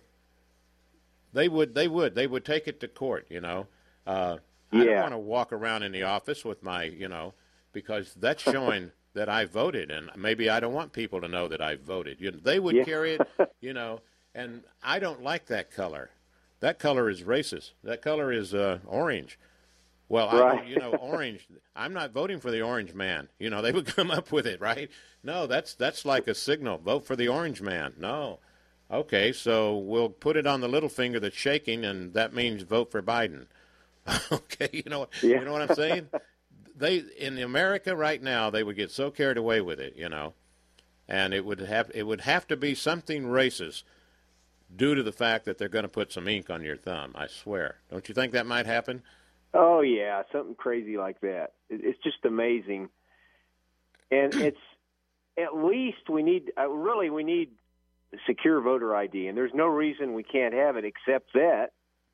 B: they would, they would, they would take it to court, you know. Uh,
M: yeah.
B: I don't want to walk around in the office with my, you know, because that's showing that I voted, and maybe I don't want people to know that I voted. You know, they would
M: yeah.
B: carry it, you know, and I don't like that color. That color is racist. That color is uh, orange. Well,
M: right.
B: I don't, you know, orange. I'm not voting for the orange man. You know, they would come up with it, right? No, that's that's like a signal. Vote for the orange man. No. Okay, so we'll put it on the little finger that's shaking, and that means vote for Biden. Okay, you know,
M: yeah.
B: you know what I'm saying? They in America right now, they would get so carried away with it, you know, and it would have it would have to be something racist due to the fact that they're going to put some ink on your thumb. I swear. Don't you think that might happen?
M: Oh yeah, something crazy like that. It's just amazing, and it's at least we need uh, really we need secure voter I D, and there's no reason we can't have it except that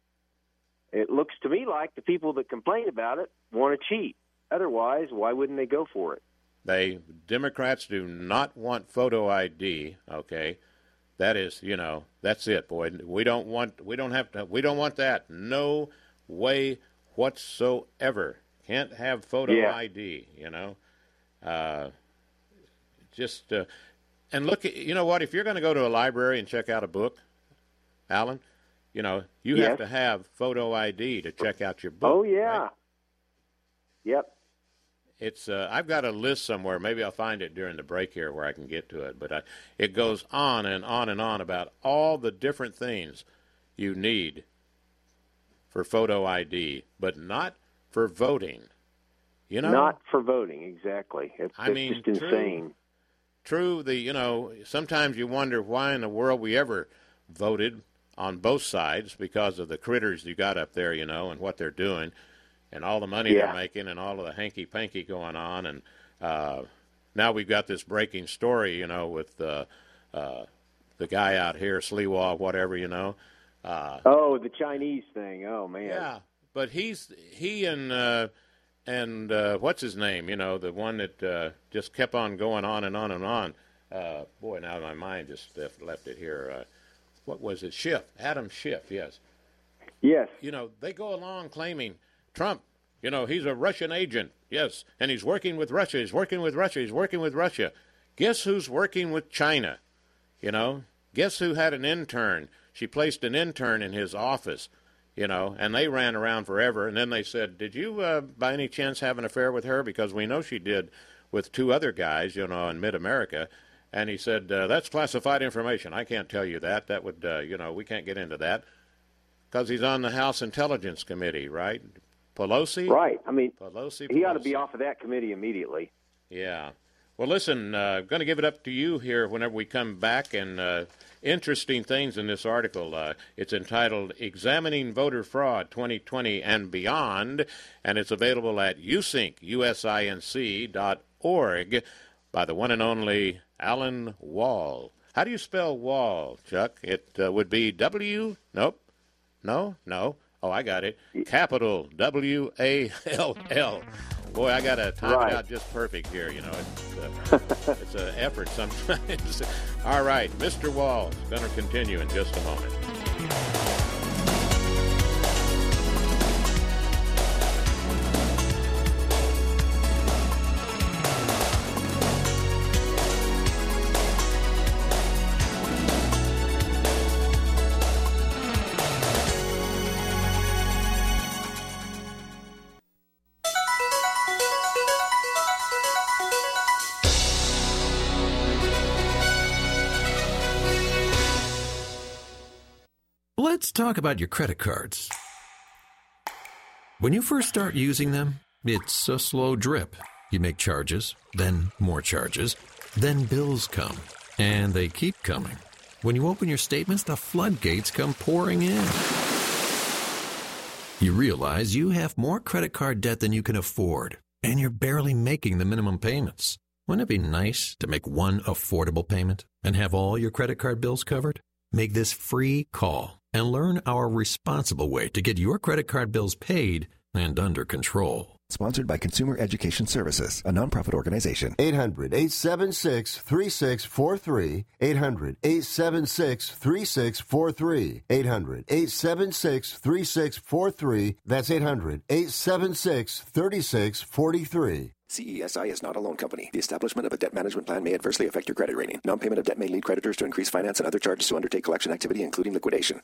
M: it looks to me like the people that complain about it want to cheat. Otherwise, why wouldn't they go for it?
B: They Democrats do not want photo I D. Okay, that is, you know, that's it, boy. We don't want. We don't have to. We don't want that. No way whatsoever. Can't have photo
M: yeah.
B: I D. You know, uh, just uh, and look. At, you know what? If you're going to go to a library and check out a book, Alan, you know, you
M: yes.
B: have to have photo I D to check out your book.
M: Oh yeah.
B: Right?
M: Yep.
B: It's uh, I've got a list somewhere. Maybe I'll find it during the break here where I can get to it. But I, it goes on and on and on about all the different things you need for photo I D, but not for voting. You know,
M: not for voting exactly. It's,
B: I
M: it's
B: mean,
M: just insane.
B: True, true. The you know sometimes you wonder why in the world we ever voted on both sides because of the critters you got up there, you know, and what they're doing. And all the money
M: yeah.
B: they're making and all of the hanky-panky going on. And uh, now we've got this breaking story, you know, with uh, uh, the guy out here, Sliwa, whatever, you know. Uh,
M: oh, the Chinese thing. Oh, man.
B: Yeah, but he's he and, uh, and uh, what's his name, you know, the one that uh, just kept on going on and on and on. Uh, boy, now my mind just left, left it here. Uh, what was it? Schiff, Adam Schiff, yes.
M: Yes.
B: You know, they go along claiming Trump, you know, he's a Russian agent, yes, and he's working with Russia, he's working with Russia, he's working with Russia. Guess who's working with China, you know? Guess who had an intern? She placed an intern in his office, you know, and they ran around forever, and then they said, did you uh, by any chance have an affair with her? Because we know she did with two other guys, you know, in mid-America. And he said, uh, that's classified information. I can't tell you that. That would, uh, you know, we can't get into that. Because he's on the House Intelligence Committee, right? Pelosi?
M: Right. I mean,
B: Pelosi,
M: he
B: Pelosi.
M: ought to be off of that committee immediately.
B: Yeah. Well, listen, uh, I'm going to give it up to you here whenever we come back. And uh, interesting things in this article. Uh, it's entitled Examining Voter Fraud twenty twenty and Beyond, and it's available at usync, U S I N C dot org by the one and only Alan Wall. How do you spell Wall, Chuck? It uh, would be W, nope, no, no. Oh, I got it. Capital W A L L. Boy, I got to time
M: right.
B: it out just perfect here. You know, it's, uh, it's an effort sometimes. All right, Mister Wall is going to continue in just a moment.
N: Let's talk about your credit cards. When you first start using them, it's a slow drip. You make charges, then more charges, then bills come, and they keep coming. When you open your statements, the floodgates come pouring in. You realize you have more credit card debt than you can afford, and you're barely making the minimum payments. Wouldn't it be nice to make one affordable payment and have all your credit card bills covered? Make this free call and learn our responsible way to get your credit card bills paid and under control.
O: Sponsored by Consumer Education Services, a nonprofit organization.
C: eight hundred, eight seven six, three six four three. eight hundred, eight seven six, three six four three. eight hundred, eight seven six, three six four three. That's eight hundred, eight seven six, three six four three.
O: C E S I is not a loan company. The establishment of a debt management plan may adversely affect your credit rating. Non-payment of debt may lead creditors to increase finance and other charges to undertake collection activity, including liquidation.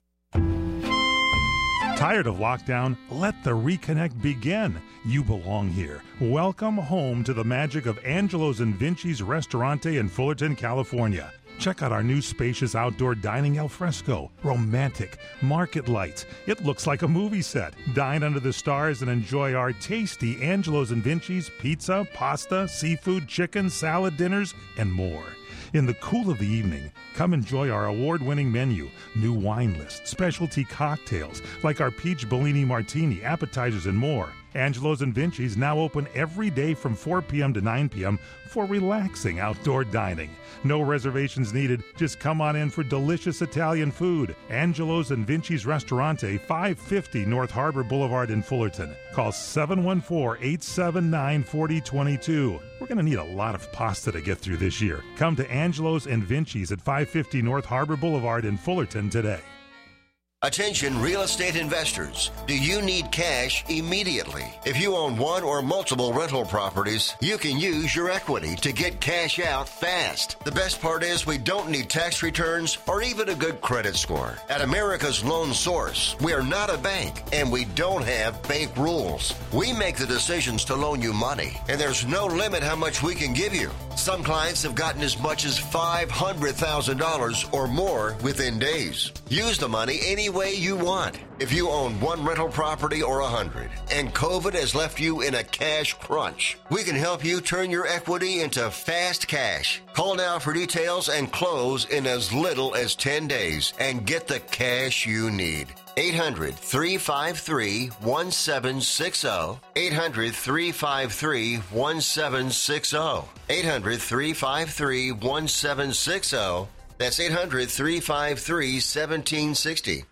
P: Tired of lockdown? Let the reconnect begin. You belong here. Welcome home to the magic of Angelo's and Vinci's Restaurante in Fullerton, California. Check out our new spacious outdoor dining al fresco. Romantic. Market lights. It looks like a movie set. Dine under the stars and enjoy our tasty Angelo's and Vinci's pizza, pasta, seafood, chicken, salad dinners, and more. In the cool of the evening, come enjoy our award-winning menu, new wine list, specialty cocktails like our Peach Bellini Martini, appetizers, and more. Angelo's and Vinci's now open every day from four p.m. to nine p.m. for relaxing outdoor dining. No reservations needed. Just come on in for delicious Italian food. Angelo's and Vinci's Restaurante, five fifty North Harbor Boulevard in Fullerton. Call seven one four, eight seven nine, four zero two two. We're going to need a lot of pasta to get through this year. Come to Angelo's and Vinci's at five fifty North Harbor Boulevard in Fullerton today.
C: Attention real estate investors. Do you need cash immediately? If you own one or multiple rental properties, you can use your equity to get cash out fast. The best part is we don't need tax returns or even a good credit score. At America's Loan Source, we are not a bank and we don't have bank rules. We make the decisions to loan you money, and there's no limit how much we can give you. Some clients have gotten as much as five hundred thousand dollars or more within days. Use the money any way you want. If you own one rental property or a hundred, and COVID has left you in a cash crunch, we can help you turn your equity into fast cash. Call now for details and close in as little as ten days and get the cash you need. eight hundred, three five three, one seven six zero. eight hundred, three five three, one seven six zero. eight hundred, three five three, one seven six zero. That's eight hundred, three five three, one seven six zero.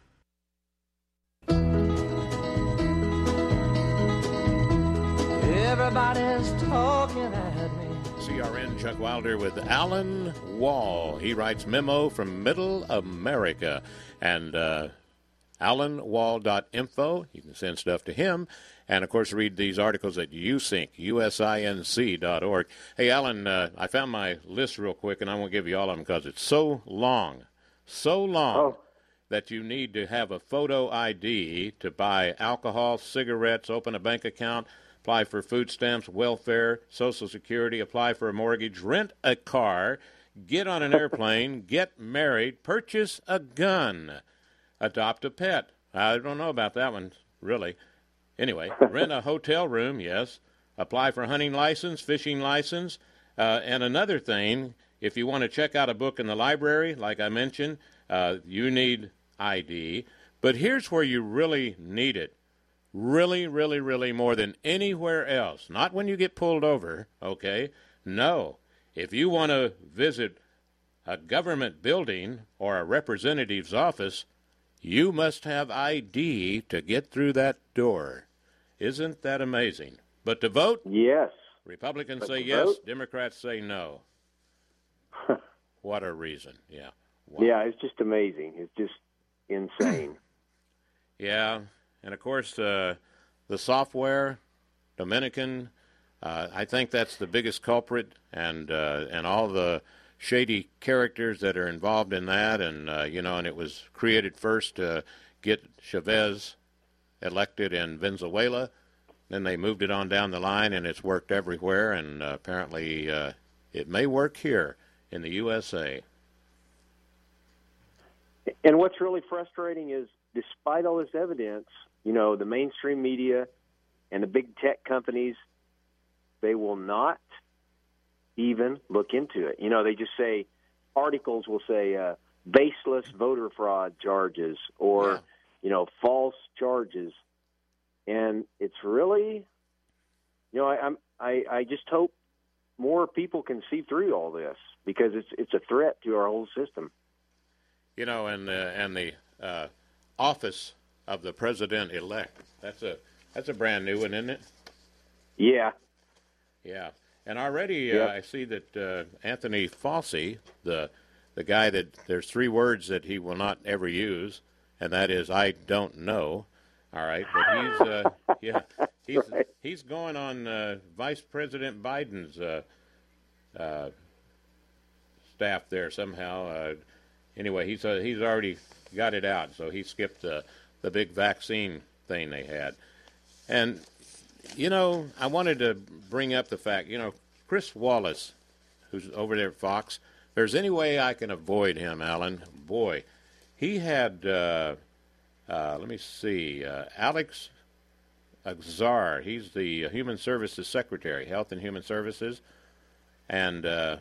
A: Everybody's talking at me.
B: C R N Chuck Wilder with Alan Wall. He writes memo from Middle America. And uh, alan wall dot info. You can send stuff to him. And, of course, read these articles at U S Y N C, U S I N C dot org. Hey, Alan, uh, I found my list real quick, and I won't give you all of them because it's so long, so long oh. that you need to have a photo I D to buy alcohol, cigarettes, open a bank account, apply for food stamps, welfare, Social Security, apply for a mortgage, rent a car, get on an airplane, get married, purchase a gun, adopt a pet. I don't know about that one, really. Anyway, rent a hotel room, yes. Apply for a hunting license, fishing license. Uh, and another thing, if you want to check out a book in the library, like I mentioned, uh, you need I D. But here's where you really need it. Really, really, really more than anywhere else. Not when you get pulled over, okay? No. If you want to visit a government building or a representative's office, you must have I D to get through that door. Isn't that amazing? But to vote?
M: Yes.
B: Republicans
M: but
B: say yes, vote? Democrats say no. What a reason, yeah. Wow.
M: Yeah, it's just amazing. It's just insane.
B: Yeah, and of course, uh, the software, Dominican, uh, I think that's the biggest culprit, and uh, and all the shady characters that are involved in that, and uh, you know, and it was created first to get Chavez elected in Venezuela. Then they moved it on down the line, and it's worked everywhere, and uh, apparently uh, it may work here in the U S A.
M: And what's really frustrating is, despite all this evidence, you know, the mainstream media and the big tech companies, they will not even look into it. You know, they just say, articles will say uh, baseless voter fraud charges or, yeah. you know, false charges. And it's really, you know, I, I'm, I, I just hope more people can see through all this, because it's it's a threat to our whole system.
B: You know, and uh, and the uh, office of the president-elect, that's a that's a brand new one, isn't it?
M: Yeah.
B: Yeah. And already
M: yep.
B: uh, I see that uh, Anthony Fauci, the the guy that there's three words that he will not ever use, and that is "I don't know." All right, but he's uh, yeah he's right. he's going on uh, Vice President Biden's uh, uh, staff there somehow. Uh, anyway, he's uh, he's already got it out, so he skipped the the big vaccine thing they had. And you know, I wanted to bring up the fact, you know, Chris Wallace, who's over there at Fox. If there's any way I can avoid him, Alan, boy, he had. Uh, Uh, let me see, uh, Alex Azar, he's the Human Services Secretary, Health and Human Services, and uh,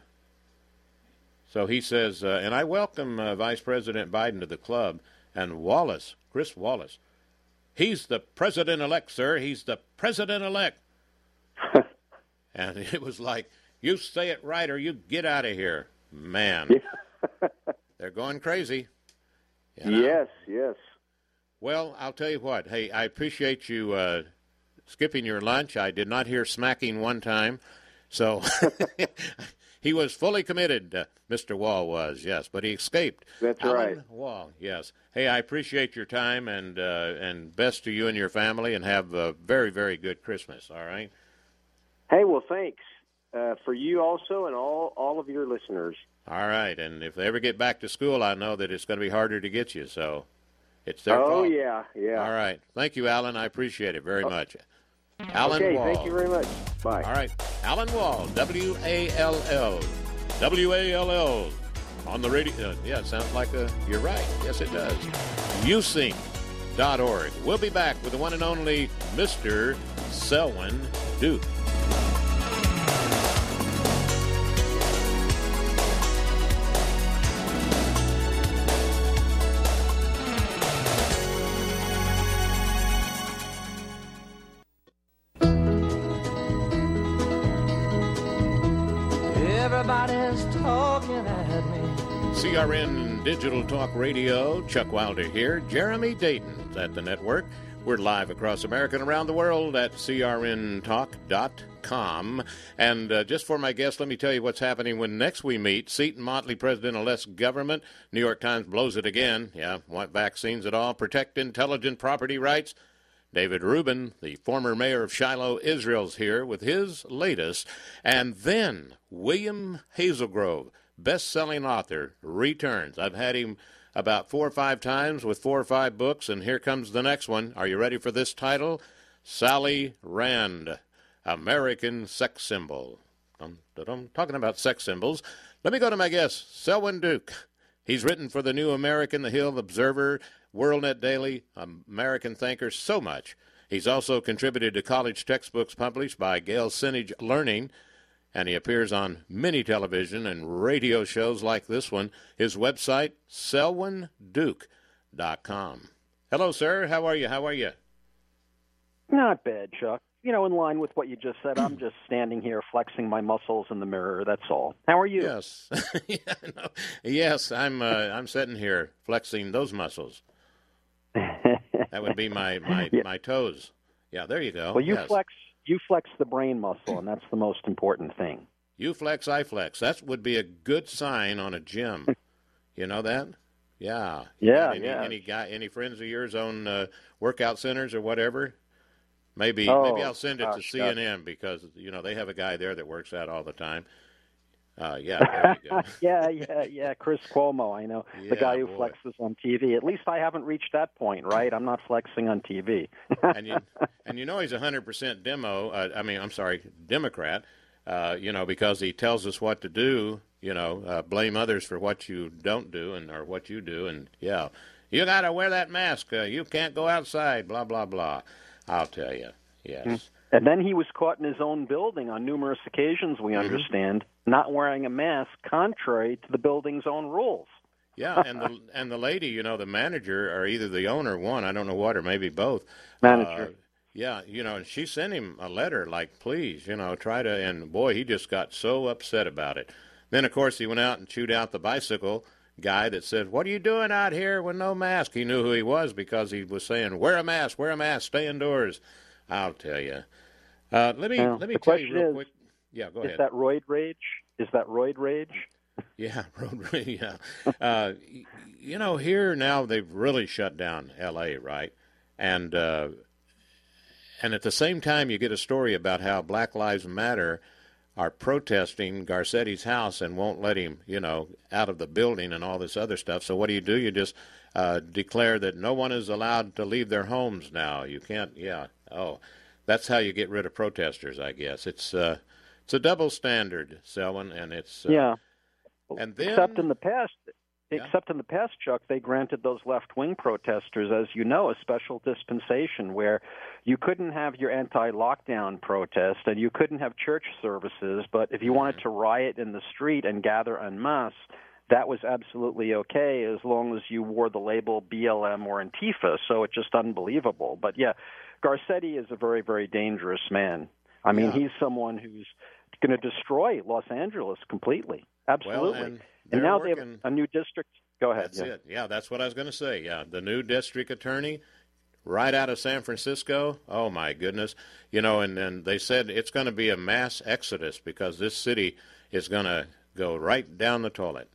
B: so he says, uh, and I welcome uh, Vice President Biden to the club, and Wallace, Chris Wallace, he's the president-elect, sir, he's the president-elect. And it was like, you say it right or you get out of here, man. They're going crazy. You know?
M: Yes, yes.
B: Well, I'll tell you what. Hey, I appreciate you uh, skipping your lunch. I did not hear smacking one time. So he was fully committed, uh, Mister Wall was, yes, but he escaped.
M: That's
B: Alan
M: right.
B: Wall, yes. Hey, I appreciate your time, and uh, and best to you and your family, and have a very, very good Christmas, all right?
M: Hey, well, thanks uh, for you also and all, all of your listeners.
B: All right, and if they ever get back to school, I know that it's going to be harder to get you, so... It's their
M: oh,
B: fault.
M: Oh, yeah, yeah.
B: All right. Thank you, Alan. I appreciate it very much. Alan
M: okay,
B: Wall.
M: thank you very much. Bye.
B: All right. Alan Wall, W A L L. W A L L. On the radio. Uh, yeah, it sounds like a, you're right. Yes, it does. U sync dot org. We'll be back with the one and only Mister Selwyn Duke.
A: Everybody's talking at me.
B: C R N Digital Talk Radio, Chuck Wilder here. Jeremy Dayton's at the network. We're live across America and around the world at C R N talk dot com. And uh, just for my guests, let me tell you what's happening when next we meet. Seton Motley, President-elect's government. New York Times blows it again. Yeah, want vaccines at all? Protect intelligent property rights. David Rubin, the former mayor of Shiloh, Israel's here with his latest. And then William Hazelgrove, best-selling author, returns. I've had him about four or five times with four or five books, and here comes the next one. Are you ready for this title? Sally Rand, American Sex Symbol. I'm, I'm talking about sex symbols. Let me go to my guest, Selwyn Duke. He's written for the New American, The Hill, Observer, WorldNet Daily, American Thinker, so much. He's also contributed to college textbooks published by Gail Sinnage Learning, and he appears on many television and radio shows like this one. His website, selwyn duke dot com. Hello, sir. How are you? How are you?
Q: Not bad, Chuck. You know, in line with what you just said, I'm just standing here flexing my muscles in the mirror. That's all. How are you?
B: Yes. yeah, no. Yes, I'm. Uh, I'm sitting here flexing those muscles. That would be my my,
Q: yeah.
B: my toes. Yeah, there you go.
Q: Well, you
B: yes.
Q: flex you flex the brain muscle, and that's the most important thing.
B: You flex, I flex. That would be a good sign on a gym. You know that? Yeah.
Q: Yeah,
B: any,
Q: yeah.
B: Any guy, any friends of yours own uh, workout centers or whatever? Maybe
Q: oh,
B: maybe I'll send it
Q: gosh,
B: to C N N because you know they have a guy there that works out all the time. Uh, yeah, there you go.
Q: yeah, yeah, yeah. Chris Cuomo, I know.
B: Yeah,
Q: the guy who
B: boy.
Q: flexes on T V. At least I haven't reached that point, right? I'm not flexing on T V.
B: and you and you know he's a hundred percent demo. Uh, I mean, I'm sorry, Democrat. uh, you know, because he tells us what to do, you know, uh, blame others for what you don't do and or what you do. And, yeah, you got to wear that mask. Uh, you can't go outside, blah, blah, blah. I'll tell you, yes.
Q: Mm. And then he was caught in his own building on numerous occasions, we
B: Mm-hmm.
Q: understand, not wearing a mask contrary to the building's own rules.
B: Yeah, and the and the lady, you know, the manager, or either the owner, one, I don't know what, or maybe both.
Q: Manager.
B: Uh, yeah, you know, and she sent him a letter like, please, you know, try to, and boy, he just got so upset about it. Then, of course, he went out and chewed out the bicycle guy that said, what are you doing out here with no mask? He knew who he was because he was saying, wear a mask, wear a mask, stay indoors. I'll tell you. Uh, let me,
Q: Now,
B: let me
Q: the
B: tell you
Q: question
B: real
Q: is,
B: quick. Yeah, go
Q: is
B: ahead.
Q: that roid rage? Is that roid rage?
B: Yeah, road yeah. Uh, y- you know, here now they've really shut down L A, right? And uh, and at the same time, you get a story about how Black Lives Matter are protesting Garcetti's house and won't let him, you know, out of the building and all this other stuff. So what do you do? You just uh, declare that no one is allowed to leave their homes now. You can't, yeah. Oh, that's how you get rid of protesters, I guess. It's uh, it's a double standard, Selwyn, and it's uh,
Q: Yeah.
B: And then,
Q: except in the past, except in the past, Chuck, they granted those left-wing protesters, as you know, a special dispensation where you couldn't have your anti-lockdown protest and you couldn't have church services, but if you wanted to riot in the street and gather en masse, that was absolutely okay as long as you wore the label B L M or Antifa. So it's just unbelievable. But yeah, Garcetti is a very, very dangerous man. I mean,
B: Yeah.
Q: he's someone who's going to destroy Los Angeles completely. Absolutely.
B: Well, and
Q: and now they have
B: working-
Q: a new district. Go ahead.
B: That's
Q: yeah.
B: it. Yeah, that's what I was going to say. Yeah, the new district attorney, right out of San Francisco. Oh my goodness, you know, and and they said it's going to be a mass exodus because this city is going to go right down the toilet.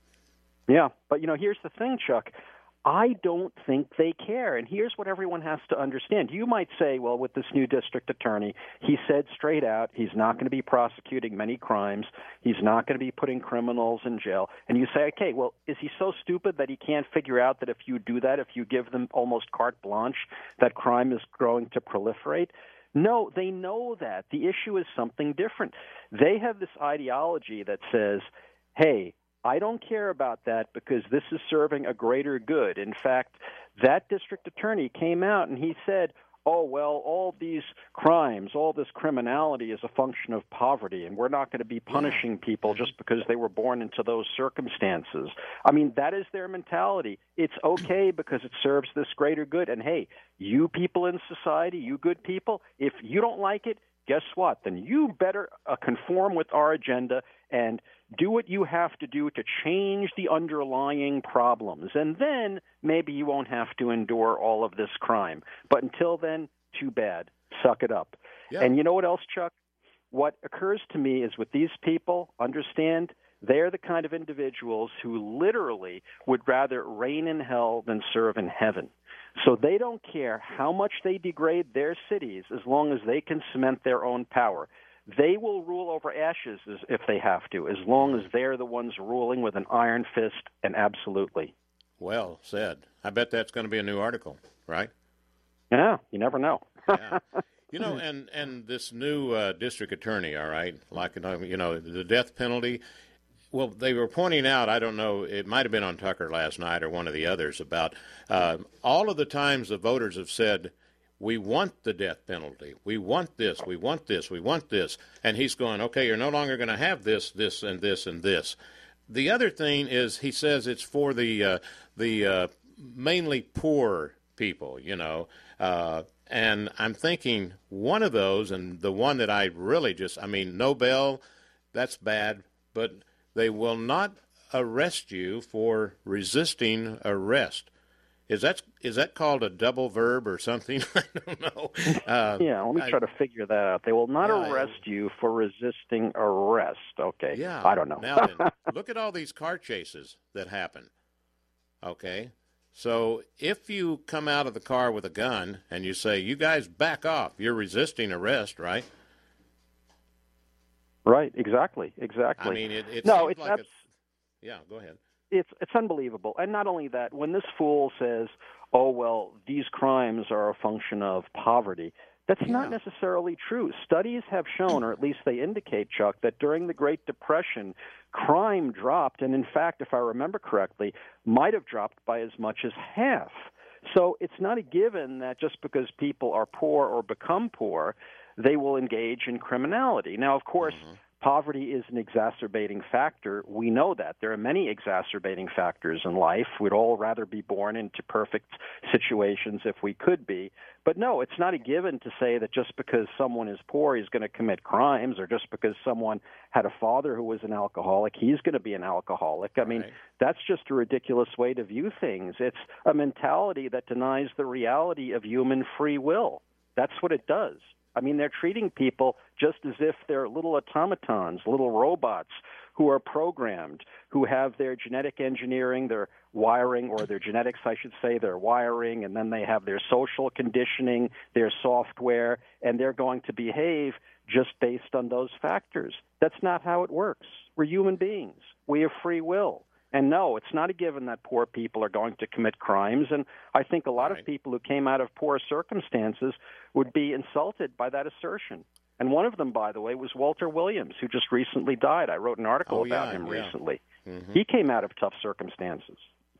Q: Yeah, but you know, here's the thing, Chuck. I don't think they care. And here's what everyone has to understand. You might say, well, with this new district attorney, he said straight out he's not going to be prosecuting many crimes. He's not going to be putting criminals in jail. And you say, okay, well, is he so stupid that he can't figure out that if you do that, if you give them almost carte blanche, that crime is growing to proliferate? No, they know that. The issue is something different. They have this ideology that says, hey, I don't care about that because this is serving a greater good. In fact, that district attorney came out and he said, oh, well, all these crimes, all this criminality is a function of poverty, and we're not going to be punishing people just because they were born into those circumstances. I mean, that is their mentality. It's okay because it serves this greater good. And, hey, you people in society, you good people, if you don't like it, guess what? Then you better uh, conform with our agenda and do what you have to do to change the underlying problems. And then maybe you won't have to endure all of this crime. But until then, too bad. Suck it up.
B: Yeah.
Q: And you know what else, Chuck? What occurs to me is with these people, understand, they're the kind of individuals who literally would rather reign in hell than serve in heaven. So they don't care how much they degrade their cities as long as they can cement their own power. They will rule over ashes as, if they have to, as long as they're the ones ruling with an iron fist and absolutely.
B: Well said. I bet that's going to be a new article, right?
Q: Yeah, you never know.
B: Yeah. You know, and, and this new uh, district attorney, all right, like, you know, the death penalty. Well, they were pointing out, I don't know, it might have been on Tucker last night or one of the others, about uh, all of the times the voters have said, we want the death penalty. We want this. We want this. We want this. And he's going, okay, you're no longer going to have this, this, and this, and this. The other thing is he says it's for the uh, the uh, mainly poor people, you know. Uh, and I'm thinking one of those, and the one that I really just, I mean, no bail, that's bad, but they will not arrest you for resisting arrest. Is that is that called a double verb or something? I don't know. Uh,
Q: yeah, let me
B: I,
Q: try to figure that out. They will not
B: yeah,
Q: arrest you for resisting arrest. Okay.
B: Yeah.
Q: I don't know.
B: Now then, look at all these car chases that happen. Okay. So if you come out of the car with a gun and you say, you guys back off, you're resisting arrest, right?
Q: Right, exactly, exactly.
B: I mean, it, it
Q: no,
B: seems
Q: it's
B: like
Q: abs-
B: it's, yeah, go ahead.
Q: It's it's unbelievable. And not only that, when this fool says, oh, well, these crimes are a function of poverty, That's yeah. not necessarily true. Studies have shown, or at least they indicate, Chuck, that during the Great Depression, crime dropped, and in fact, if I remember correctly, might have dropped by as much as half. So it's not a given that just because people are poor or become poor, they will engage in criminality. Now, of course, mm-hmm. poverty is an exacerbating factor. We know that. There are many exacerbating factors in life. We'd all rather be born into perfect situations if we could be. But no, it's not a given to say that just because someone is poor, he's going to commit crimes, or just because someone had a father who was an alcoholic, he's going to be an alcoholic. I mean, right. that's just a ridiculous way to view things. It's a mentality that denies the reality of human free will. That's what it does. I mean, they're treating people just as if they're little automatons, little robots who are programmed, who have their genetic engineering, their wiring, or their genetics, I should say, their wiring, and then they have their social conditioning, their software, and they're going to behave just based on those factors. That's not how it works. We're human beings. We have free will. And no, it's not a given that poor people are going to commit crimes. And I think a lot right. of people who came out of poor circumstances would be insulted by that assertion. And one of them, by the way, was Walter Williams, who just recently died. I wrote an article
B: oh,
Q: about
B: yeah,
Q: him
B: yeah.
Q: recently.
B: Mm-hmm.
Q: He came out of tough circumstances.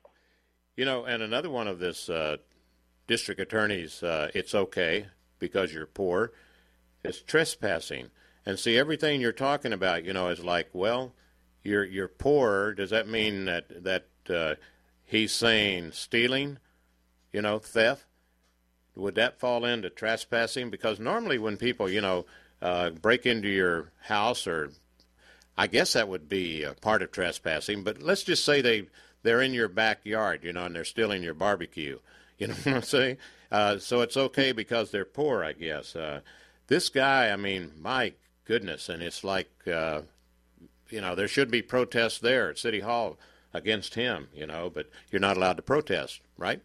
B: You know, and another one of this uh, district attorney's, uh, it's okay because you're poor, is trespassing. And see, everything you're talking about, you know, is like, well, You're you're poor. Does that mean that that uh, he's saying stealing, you know, theft? Would that fall into trespassing? Because normally when people, you know, uh, break into your house, or I guess that would be a part of trespassing. But let's just say they they're in your backyard, you know, and they're stealing your barbecue. You know what I'm saying? Uh, so it's okay because they're poor, I guess. Uh, this guy, I mean, my goodness, and it's like. Uh, You know, there should be protests there at City Hall against him, you know, but you're not allowed to protest, right?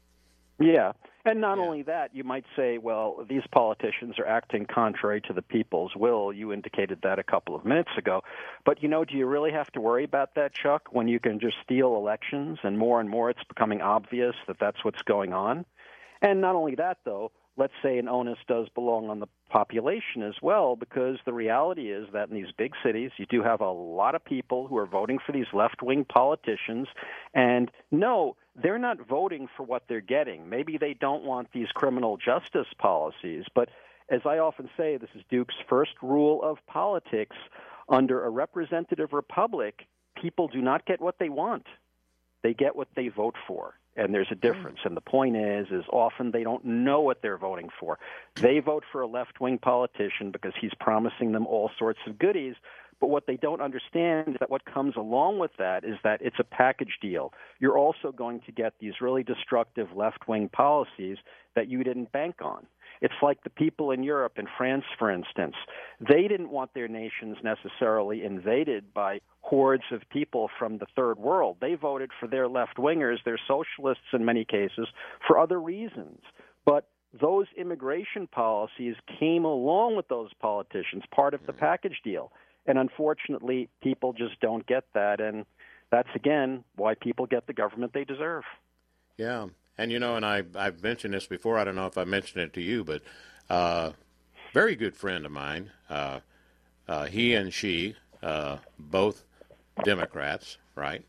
Q: Yeah. And not yeah. only that, you might say, well, these politicians are acting contrary to the people's will. You indicated that a couple of minutes ago. But, you know, do you really have to worry about that, Chuck, when you can just steal elections? And more and more it's becoming obvious that that's what's going on. And not only that, though, let's say an onus does belong on the population as well, because the reality is that in these big cities, you do have a lot of people who are voting for these left-wing politicians. And no, they're not voting for what they're getting. Maybe they don't want these criminal justice policies. But as I often say, this is Duke's first rule of politics. Under a representative republic, people do not get what they want. They get what they vote for. And there's a difference. And the point is, is often they don't know what they're voting for. They vote for a left-wing politician because he's promising them all sorts of goodies. But what they don't understand is that what comes along with that is that it's a package deal. You're also going to get these really destructive left-wing policies that you didn't bank on. It's like the people in Europe, in France, for instance. They didn't want their nations necessarily invaded by hordes of people from the third world. They voted for their left-wingers, their socialists in many cases, for other reasons. But those immigration policies came along with those politicians, part of the package deal. And unfortunately, people just don't get that. And that's, again, why people get the government they deserve.
B: Yeah. And, you know, and I, I've mentioned this before. I don't know if I mentioned it to you, but uh, very good friend of mine, uh, uh, he and she, uh, both Democrats, right?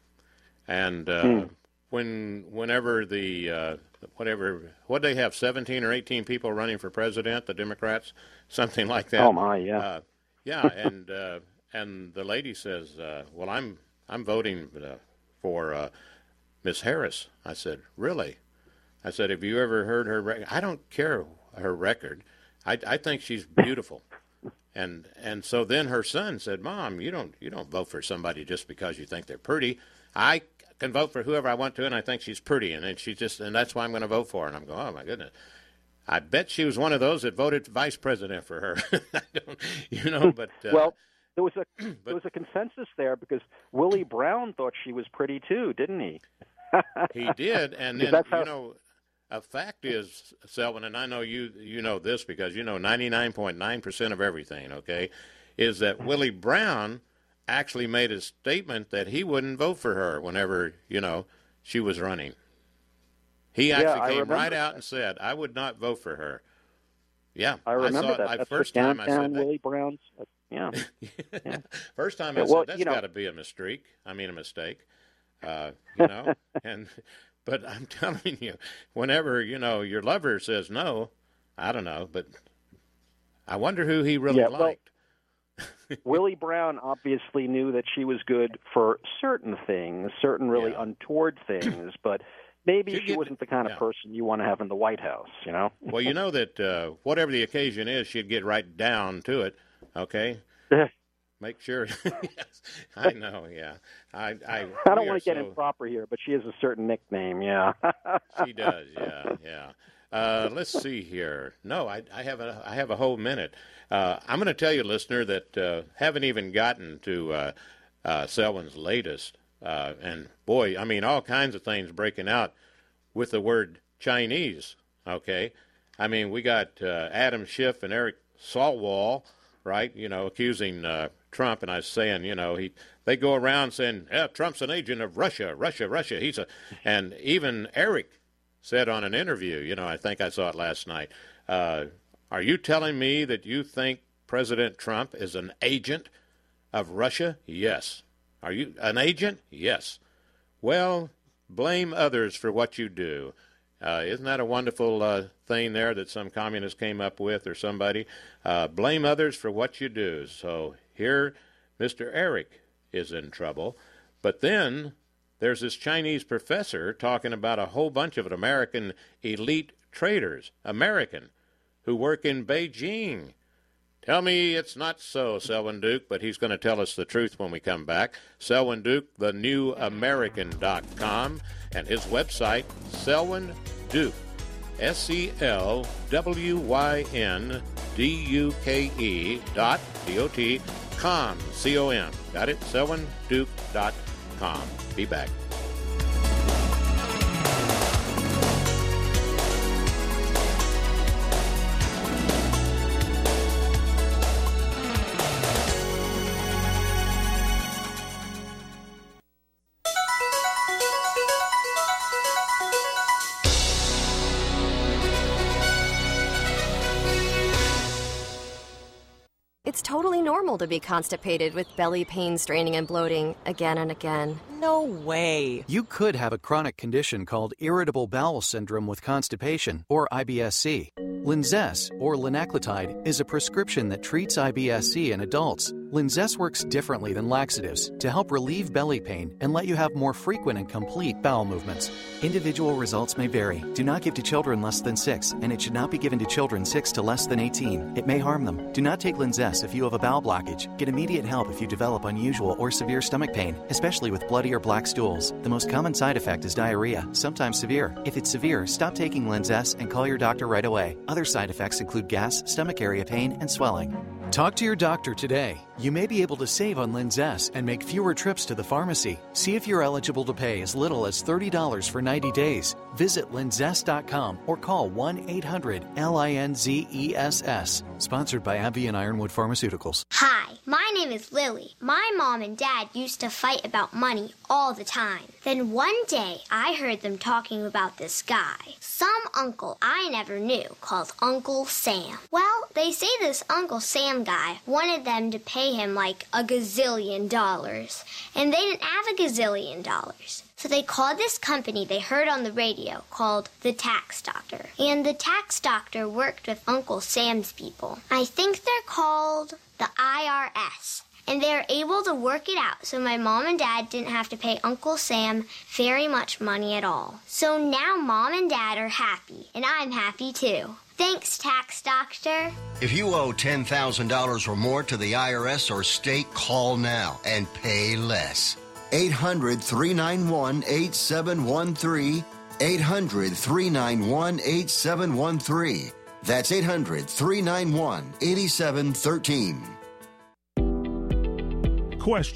B: And uh, mm. when whenever the, uh, whatever, what they have, seventeen or eighteen people running for president, the Democrats, something like that.
Q: Oh, my, yeah.
B: Uh, yeah, and uh, and the lady says, uh, well, I'm, I'm voting uh, for uh, Miss Harris. I said, really? I said, have you ever heard her record? I don't care her record. I, I think she's beautiful. And and so then her son said, Mom, you don't you don't vote for somebody just because you think they're pretty. I can vote for whoever I want to, and I think she's pretty, and then she just and that's why I'm going to vote for her. And I'm going, oh my goodness. I bet she was one of those that voted vice president for her. I don't, you know, but uh,
Q: well, there was a but, there was a consensus there because Willie Brown thought she was pretty too, didn't he?
B: He did, and then
Q: that's how,
B: you know. A fact is, Selwyn, and I know you you know this because you know ninety-nine point nine percent of everything, okay, is that Willie Brown actually made a statement that he wouldn't vote for her whenever, you know, she was running. He actually
Q: yeah,
B: came right out and said, I would not vote for her. Yeah,
Q: I remember
B: I
Q: that.
B: I,
Q: That's
B: first
Q: what
B: time I
Q: downtown
B: said that.
Q: Willie Brown's. Yeah. yeah.
B: First time I
Q: well,
B: said that's
Q: you know,
B: got to be a mistake. I mean, a mistake. Uh, you know, and but I'm telling you, whenever you know your lover says no, I don't know, but I wonder who he really
Q: yeah,
B: liked.
Q: Well, Willie Brown obviously knew that she was good for certain things, certain really
B: Yeah.
Q: untoward things, but maybe
B: She'd
Q: she
B: get-
Q: wasn't the kind of
B: yeah.
Q: person you want to have in the White House, you know?
B: Well, you know that uh, whatever the occasion is, she'd get right down to it. Okay, make sure. Yes, I know. Yeah, I. I,
Q: I don't
B: we are
Q: want to get
B: so-
Q: improper here, but she has a certain nickname, yeah.
B: She does. Yeah, yeah. Uh, let's see here. No, I, I have a I have a whole minute. Uh, I'm going to tell you, listener, that uh, haven't even gotten to uh, uh, Selwyn's latest. Uh, and boy, I mean, all kinds of things breaking out with the word Chinese. Okay, I mean, we got uh, Adam Schiff and Eric Swalwell, right? You know, accusing uh, Trump, and I was saying, you know, he they go around saying, yeah, Trump's an agent of Russia, Russia, Russia. He's a, and even Eric said on an interview, you know, I think I saw it last night. Uh, are you telling me that you think President Trump is an agent of Russia? Yes. Are you an agent? Yes. Well, blame others for what you do. Uh, isn't that a wonderful uh, thing there that some communist came up with or somebody? Uh, blame others for what you do. So here, Mister Eric is in trouble. But then there's this Chinese professor talking about a whole bunch of American elite traders, American, who work in Beijing. Tell me it's not so, Selwyn Duke, but he's going to tell us the truth when we come back. Selwyn Duke, the new american dot com, and his website, Selwyn Duke, S E L W Y N D U K E dot D O T, com, C O M. Got it? Selwyn Duke dot com. Be back.
R: It's totally normal to be constipated with belly pain, straining, and bloating again and again.
S: No way. You could have a chronic condition called irritable bowel syndrome with constipation, or I B S C. Linzess, or linaclotide, is a prescription that treats I B S C in adults. Linzess works differently than laxatives to help relieve belly pain and let you have more frequent and complete bowel movements. Individual results may vary. Do not give to children less than six, and it should not be given to children six to less than eighteen. It may harm them. Do not take Linzess if you have a bowel blockage. Get immediate help if you develop unusual or severe stomach pain, especially with bloody or black stools. The most common side effect is diarrhea, sometimes severe. If it's severe, stop taking Linzess and call your doctor right away. Other side effects include gas, stomach area pain, and swelling. Talk to your doctor today. You may be able to save on Linzess and make fewer trips to the pharmacy. See if you're eligible to pay as little as thirty dollars for ninety days. Visit linzess dot com or call one eight hundred L I N Z E S S. Sponsored by AbbVie and Ironwood Pharmaceuticals.
D: Hi, my name is Lily. My mom and dad used to fight about money all the time. Then one day, I heard them talking about this guy, some uncle I never knew, called Uncle Sam. Well, they say this Uncle Sam guy wanted them to pay him like a gazillion dollars, and they didn't have a gazillion dollars. So they called this company they heard on the radio called the Tax Doctor. And the Tax Doctor worked with Uncle Sam's people. I think they're called the I R S. And they were able to work it out so my mom and dad didn't have to pay Uncle Sam very much money at all. So now mom and dad are happy, and I'm happy too. Thanks, Tax Doctor.
C: If you owe ten thousand dollars or more to the I R S or state, call now and pay less. eight hundred, three nine one, eight seven one three. eight hundred, three nine one, eight seven one three. That's eight hundred, three nine one, eight seven one three.
P: Question: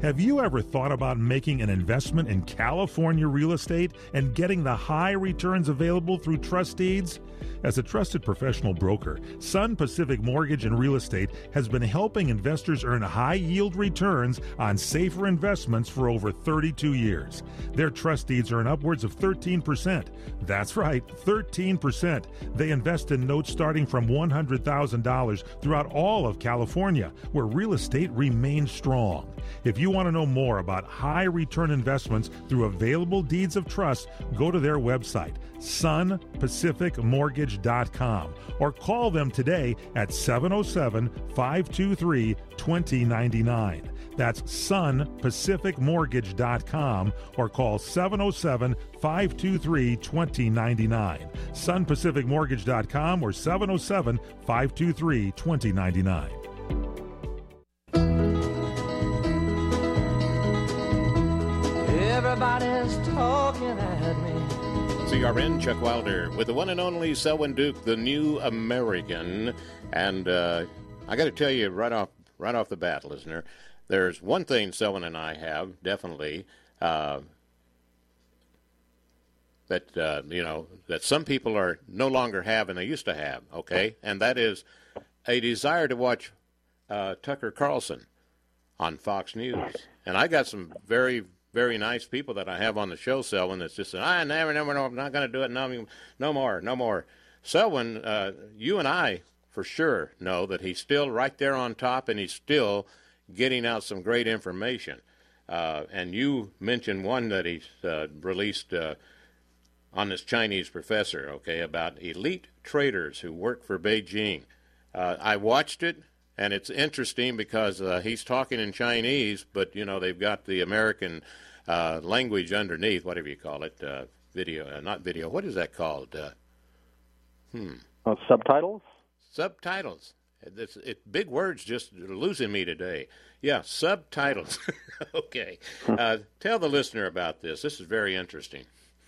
P: Have you ever thought about making an investment in California real estate and getting the high returns available through trust deeds? As a trusted professional broker, Sun Pacific Mortgage and Real Estate has been helping investors earn high-yield returns on safer investments for over thirty-two years. Their trust deeds earn upwards of thirteen percent. That's right, thirteen percent. They invest in notes starting from one hundred thousand dollars throughout all of California, where real estate remains strong. If you want to know more about high-return investments through available deeds of trust, go to their website, sun pacific mortgage dot com, or call them today at seven oh seven, five two three, two oh nine nine. That's sun pacific mortgage dot com, or call seven oh seven, five two three, two oh nine nine. sun pacific mortgage dot com or seven oh seven, five two three, two oh nine nine.
A: Everybody's talking at me.
B: C R N, Chuck Wilder, with the one and only Selwyn Duke, the new American. And uh, I got to tell you right off right off the bat, listener, there's one thing Selwyn and I have, definitely, uh, that, uh, you know, that some people are no longer have and they used to have, okay? And that is a desire to watch uh, Tucker Carlson on Fox News. And I got some very very nice people that I have on the show, Selwyn, that's just saying, I never, never, no, I'm not going to do it. No, no more, no more. Selwyn, uh, you and I, for sure, know that he's still right there on top, and he's still getting out some great information. Uh, and you mentioned one that he's uh, released uh, on this Chinese professor, okay, about elite traders who work for Beijing. Uh, I watched it. And it's interesting because uh, he's talking in Chinese, but, you know, they've got the American uh, language underneath, whatever you call it, uh, video, uh, not video. What is that called? Uh, hmm.
Q: Oh, subtitles?
B: Subtitles. It's, it, big words just losing me today. Yeah, subtitles. Okay. Uh, tell the listener about this. This is very interesting.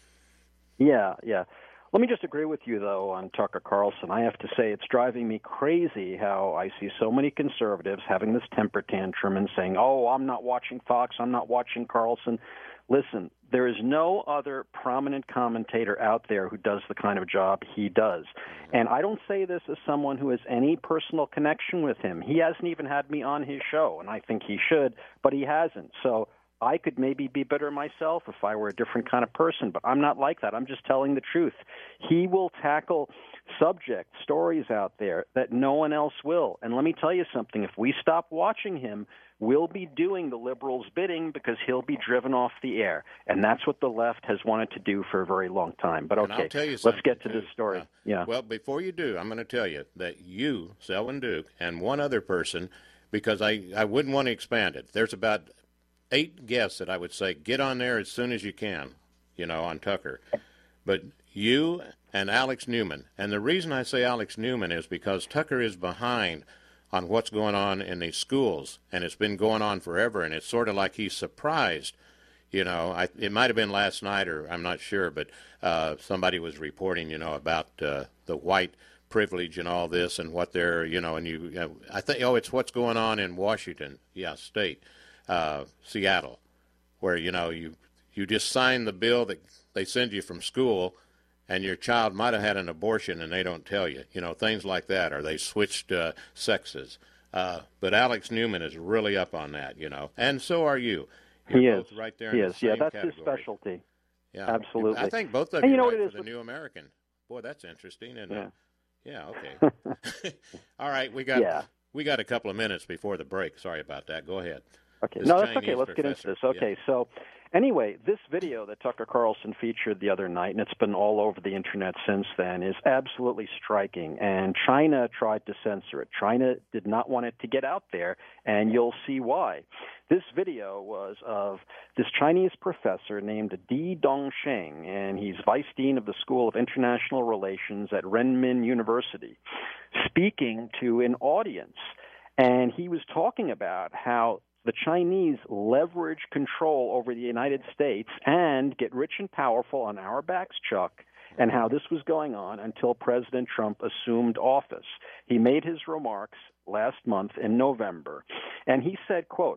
Q: Yeah, yeah. Let me just agree with you, though, on Tucker Carlson. I have to say it's driving me crazy how I see so many conservatives having this temper tantrum and saying, oh, I'm not watching Fox, I'm not watching Carlson. Listen, there is no other prominent commentator out there who does the kind of job he does. And I don't say this as someone who has any personal connection with him. He hasn't even had me on his show, and I think he should, but he hasn't. So I could maybe be bitter myself if I were a different kind of person, but I'm not like that. I'm just telling the truth. He will tackle subject stories out there that no one else will. And let me tell you something. If we stop watching him, we'll be doing the liberals' bidding because he'll be driven off the air. And that's what the left has wanted to do for a very long time. But okay, let's get to
B: too.
Q: this story.
B: Uh,
Q: yeah.
B: Well, before you do, I'm going to tell you that you, Selwyn Duke, and one other person, because I, I wouldn't want to expand it, there's about eight guests that I would say get on there as soon as you can, you know, on Tucker. But you and Alex Newman, and the reason I say Alex Newman is because Tucker is behind on what's going on in these schools, and it's been going on forever, and it's sort of like he's surprised. You know, I, it might have been last night, or I'm not sure, but uh, somebody was reporting, you know, about uh, the white privilege and all this and what they're, you know, and you, you know, I think, oh, it's what's going on in Washington, yeah, state. Uh, Seattle, where, you know, you you just sign the bill that they send you from school, and your child might have had an abortion and they don't tell you, you know, things like that, or they switched uh, sexes. Uh, but Alex Newman is really up on that, you know, and so are you. You're
Q: he
B: both
Q: is.
B: right there
Q: he
B: in
Q: is.
B: the same
Q: yeah, that's
B: category.
Q: his specialty.
B: Yeah,
Q: absolutely.
B: I think both of
Q: and
B: you,
Q: you know
B: write
Q: what it is
B: for the
Q: with...
B: New American. Boy, that's interesting, isn't
Q: yeah.
B: it? Yeah. Okay. All right, we got
Q: yeah.
B: we got a couple of minutes before the break. Sorry about that. Go ahead.
Q: Okay.
B: This
Q: no, that's
B: Chinese
Q: okay. Let's
B: professor.
Q: get into this. Okay,
B: yeah.
Q: so anyway, this video that Tucker Carlson featured the other night, and it's been all over the Internet since then, is absolutely striking. And China tried to censor it. China did not want it to get out there, and you'll see why. This video was of this Chinese professor named Di Dongsheng, and he's vice dean of the School of International Relations at Renmin University, speaking to an audience. And he was talking about how the Chinese leverage control over the United States and get rich and powerful on our backs, Chuck, and how this was going on until President Trump assumed office. He made his remarks last month in November, and he said, quote,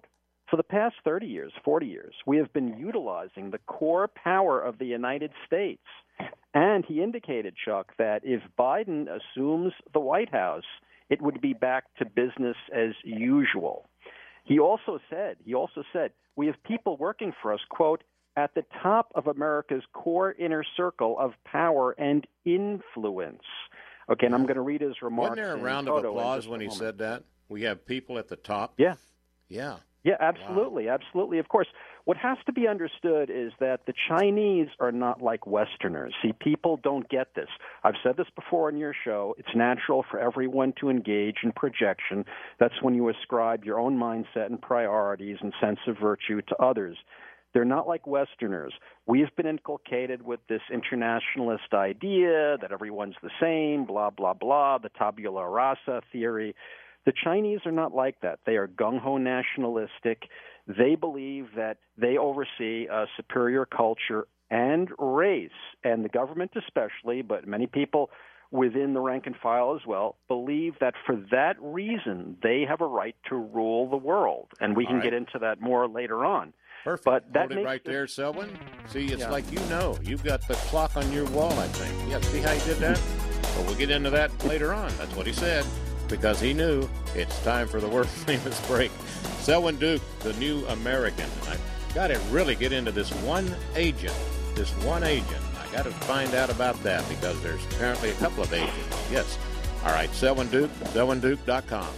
Q: For the past thirty years, forty years, we have been utilizing the core power of the United States. And he indicated, Chuck, that if Biden assumes the White House, it would be back to business as usual. He also said, he also said, we have people working for us, quote, at the top of America's core inner circle of power and influence. Okay, and I'm going to read his remarks.
B: Wasn't there a round of applause when he said that? We have people at the top?
Q: Yeah.
B: Yeah.
Q: Yeah, absolutely, wow. absolutely. Of course, what has to be understood is that the Chinese are not like Westerners. See, people don't get this. I've said this before on your show. It's natural for everyone to engage in projection. That's when you ascribe your own mindset and priorities and sense of virtue to others. They're not like Westerners. We've been inculcated with this internationalist idea that everyone's the same, blah, blah, blah, the tabula rasa theory. The Chinese are not like that. They are gung-ho nationalistic. They believe that they oversee a superior culture and race, and the government especially, but many people within the rank and file as well, believe that for that reason they have a right to rule the world. And we can right. get into that more later on.
B: Perfect.
Q: But that
B: Hold it right
Q: this...
B: there, Selwyn. See, it's
Q: yeah.
B: like you know. You've got the clock on your wall, I think. Yeah, see how you did that? Well, we'll get into that later on. That's what he said. Because he knew it's time for the world-famous break. Selwyn Duke, the New American. I've got to really get into this one agent, this one agent. I got to find out about that because there's apparently a couple of agents. Yes. All right, Selwyn Duke, selwyn duke dot com.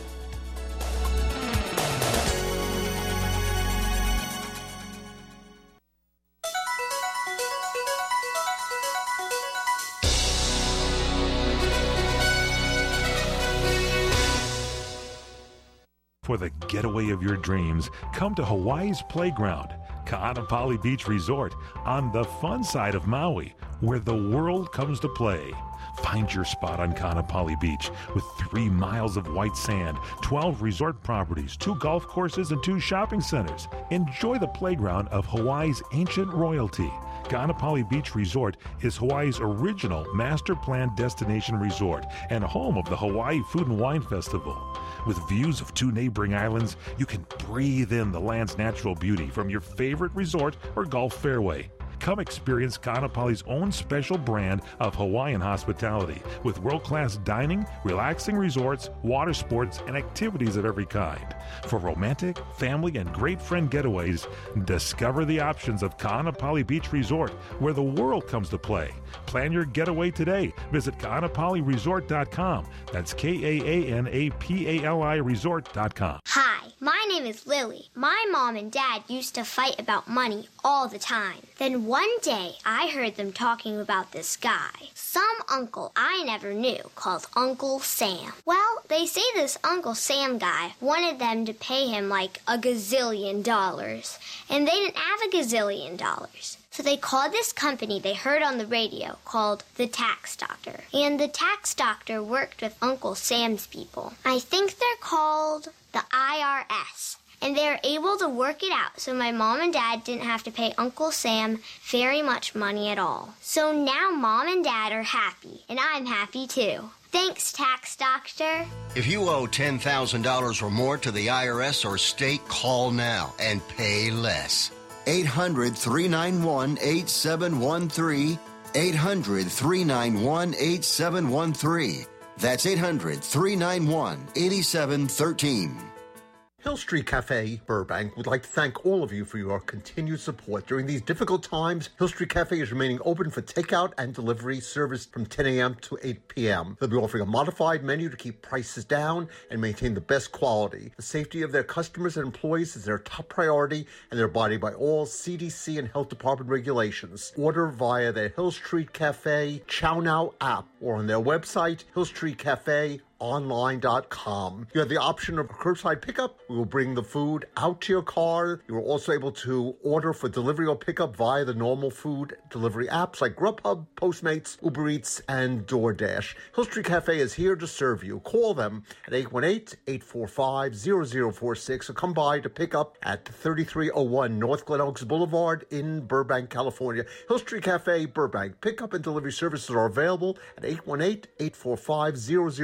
P: For the getaway of your dreams, come to Hawaii's Playground, Ka'anapali Beach Resort, on the fun side of Maui, where the world comes to play. Find your spot on Ka'anapali Beach with three miles of white sand, twelve resort properties, two golf courses, and two shopping centers. Enjoy the playground of Hawaii's ancient royalty. Ka'anapali Beach Resort is Hawaii's original master planned destination resort and home of the Hawaii Food and Wine Festival. With views of two neighboring islands, you can breathe in the land's natural beauty from your favorite resort or golf fairway. Come experience Ka'anapali's own special brand of Hawaiian hospitality with world-class dining, relaxing resorts, water sports, and activities of every kind. For romantic, family, and great friend getaways, discover the options of Ka'anapali Beach Resort, where the world comes to play. Plan your getaway today. Visit Ka'anapali Resort dot com. That's K A A N A P A L I Resort dot com.
D: Hi, my name is Lily. My mom and dad used to fight about money all the time. Then one day, I heard them talking about this guy, some uncle I never knew, called Uncle Sam. Well, they say this Uncle Sam guy wanted them to pay him like a gazillion dollars, and they didn't have a gazillion dollars. So they called this company they heard on the radio called the Tax Doctor. And the Tax Doctor worked with Uncle Sam's people. I think they're called the I R S. And they were able to work it out so my mom and dad didn't have to pay Uncle Sam very much money at all. So now mom and dad are happy, and I'm happy too. Thanks, Tax Doctor.
C: If you owe ten thousand dollars or more to the I R S or state, call now and pay less. eight hundred, three nine one, eight seven one three. eight hundred, three nine one, eight seven one three. That's eight hundred, three nine one, eight seven one three.
T: Hill Street Cafe, Burbank, would like to thank all of you for your continued support. During these difficult times, Hill Street Cafe is remaining open for takeout and delivery service from ten a.m. to eight p.m. They'll be offering a modified menu to keep prices down and maintain the best quality. The safety of their customers and employees is their top priority, and they're abiding by all C D C and Health Department regulations. Order via the Hill Street Cafe Chow Now app or on their website, hill street cafe online dot com. You have the option of curbside pickup. We will bring the food out to your car. You are also able to order for delivery or pickup via the normal food delivery apps like Grubhub, Postmates, Uber Eats, and DoorDash. Hill Street Cafe is here to serve you. Call them at eight one eight, eight four five, zero zero four six or come by to pick up at thirty-three oh one North Glen Oaks Boulevard in Burbank, California. Hill Street Cafe, Burbank. Pickup and delivery services are available at eight one eight, eight four five, zero zero four six.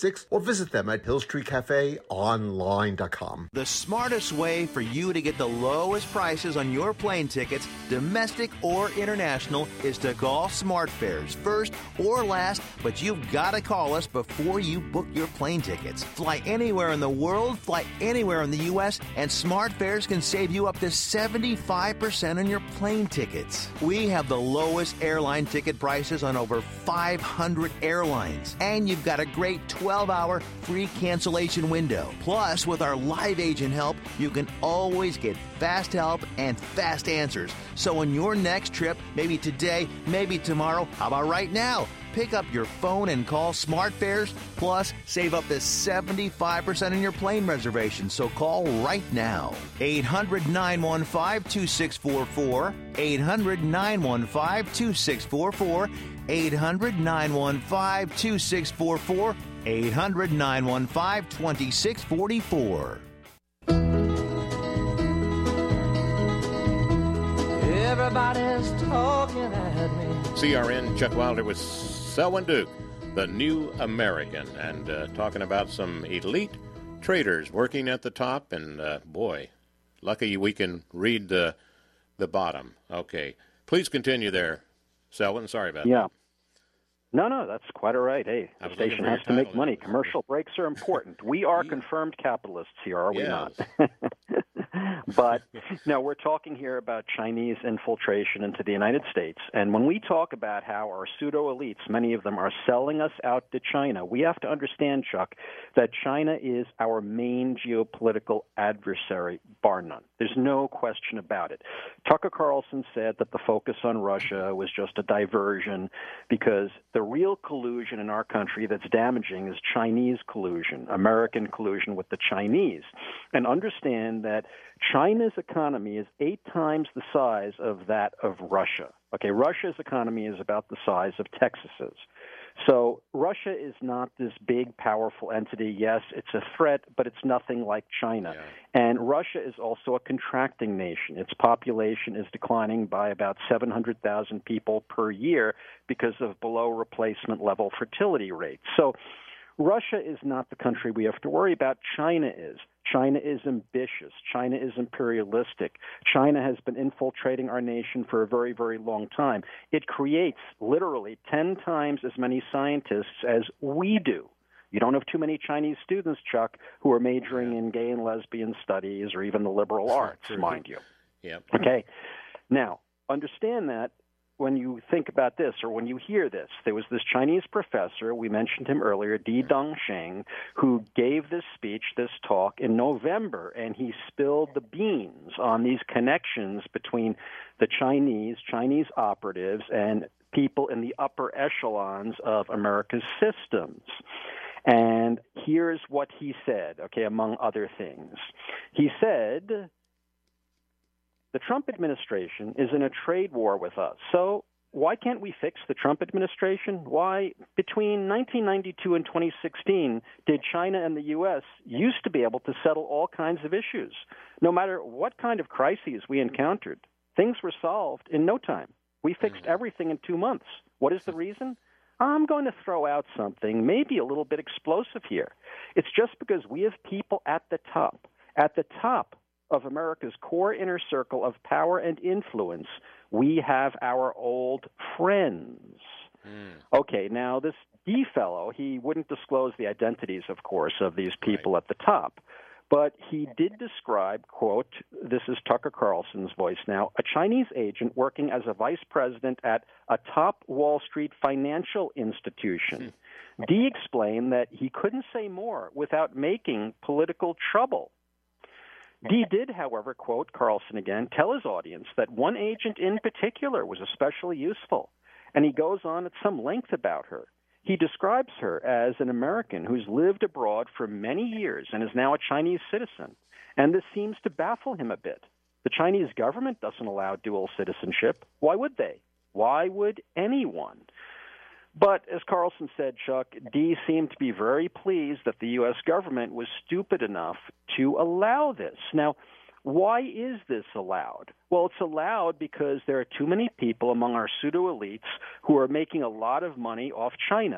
T: six or visit them at hill street cafe online dot com.
E: The smartest way for you to get the lowest prices on your plane tickets, domestic or international, is to call SmartFares, first or last, but you've got to call us before you book your plane tickets. Fly anywhere in the world, fly anywhere in the U S, and SmartFares can save you up to seventy-five percent on your plane tickets. We have the lowest airline ticket prices on over five hundred airlines, and you've got a great twelve-hour free cancellation window. Plus, with our live agent help, you can always get fast help and fast answers. So on your next trip, maybe today, maybe tomorrow, how about right now? Pick up your phone and call SmartFares, plus save up to seventy-five percent on your plane reservation. So call right now. eight hundred, nine one five, two six four four. eight hundred, nine one five, two six four four. eight hundred, nine one five, two six four four. eight hundred, nine one five, two six four four.
A: Everybody's talking at me.
B: C R N, Chuck Wilder with Selwyn Duke, the New American, and uh, talking about some elite traders working at the top. And, uh, boy, lucky we can read the the bottom. Okay. Please continue there, Selwyn. Sorry about
Q: yeah.
B: that.
Q: No, no, that's quite all right. Hey, the station has to make money. Commercial breaks are important. We are confirmed capitalists here, are we
B: Yes.
Q: not? But, no, we're talking here about Chinese infiltration into the United States. And when we talk about how our pseudo-elites, many of them, are selling us out to China, we have to understand, Chuck, that China is our main geopolitical adversary, bar none. There's no question about it. Tucker Carlson said that the focus on Russia was just a diversion because the real collusion in our country that's damaging is Chinese collusion, American collusion with the Chinese. And understand that China's economy is eight times the size of that of Russia. Okay, Russia's economy is about the size of Texas's. So Russia is not this big, powerful entity. Yes, it's a threat, but it's nothing like China. Yeah. And Russia is also a contracting nation. Its population is declining by about seven hundred thousand people per year because of below replacement level fertility rates. So Russia is not the country we have to worry about. China is. China is ambitious. China is imperialistic. China has been infiltrating our nation for a very, very long time. It creates literally ten times as many scientists as we do. You don't have too many Chinese students, Chuck, who are majoring in gay and lesbian studies or even the liberal arts, mind you.
B: Yep.
Q: Okay. Now, understand that when you think about this or when you hear this, there was this Chinese professor, we mentioned him earlier, Di Dongsheng, who gave this speech, this talk in November, and he spilled the beans on these connections between the Chinese, Chinese operatives, and people in the upper echelons of America's systems. And here's what he said, okay, among other things. He said, the Trump administration is in a trade war with us. So why can't we fix the Trump administration? Why, between nineteen ninety-two and twenty sixteen, did China and the U S used to be able to settle all kinds of issues? No matter what kind of crises we encountered, things were solved in no time. We fixed everything in two months. What is the reason? I'm going to throw out something maybe a little bit explosive here. It's just because we have people at the top, at the top of America's core inner circle of power and influence, we have our old friends. Mm. Okay, now this D fellow, he wouldn't disclose the identities, of course, of these people right. at the top. But he did describe, quote, this is Tucker Carlson's voice now, a Chinese agent working as a vice president at a top Wall Street financial institution. Mm. D explained that he couldn't say more without making political trouble. D did, however, quote Carlson again, tell his audience that one agent in particular was especially useful, and he goes on at some length about her. He describes her as an American who's lived abroad for many years and is now a Chinese citizen, and this seems to baffle him a bit. The Chinese government doesn't allow dual citizenship. Why would they? Why would anyone? But as Carlson said, Chuck, D seemed to be very pleased that the U S government was stupid enough to allow this. Now, why is this allowed? Well, it's allowed because there are too many people among our pseudo-elites who are making a lot of money off China.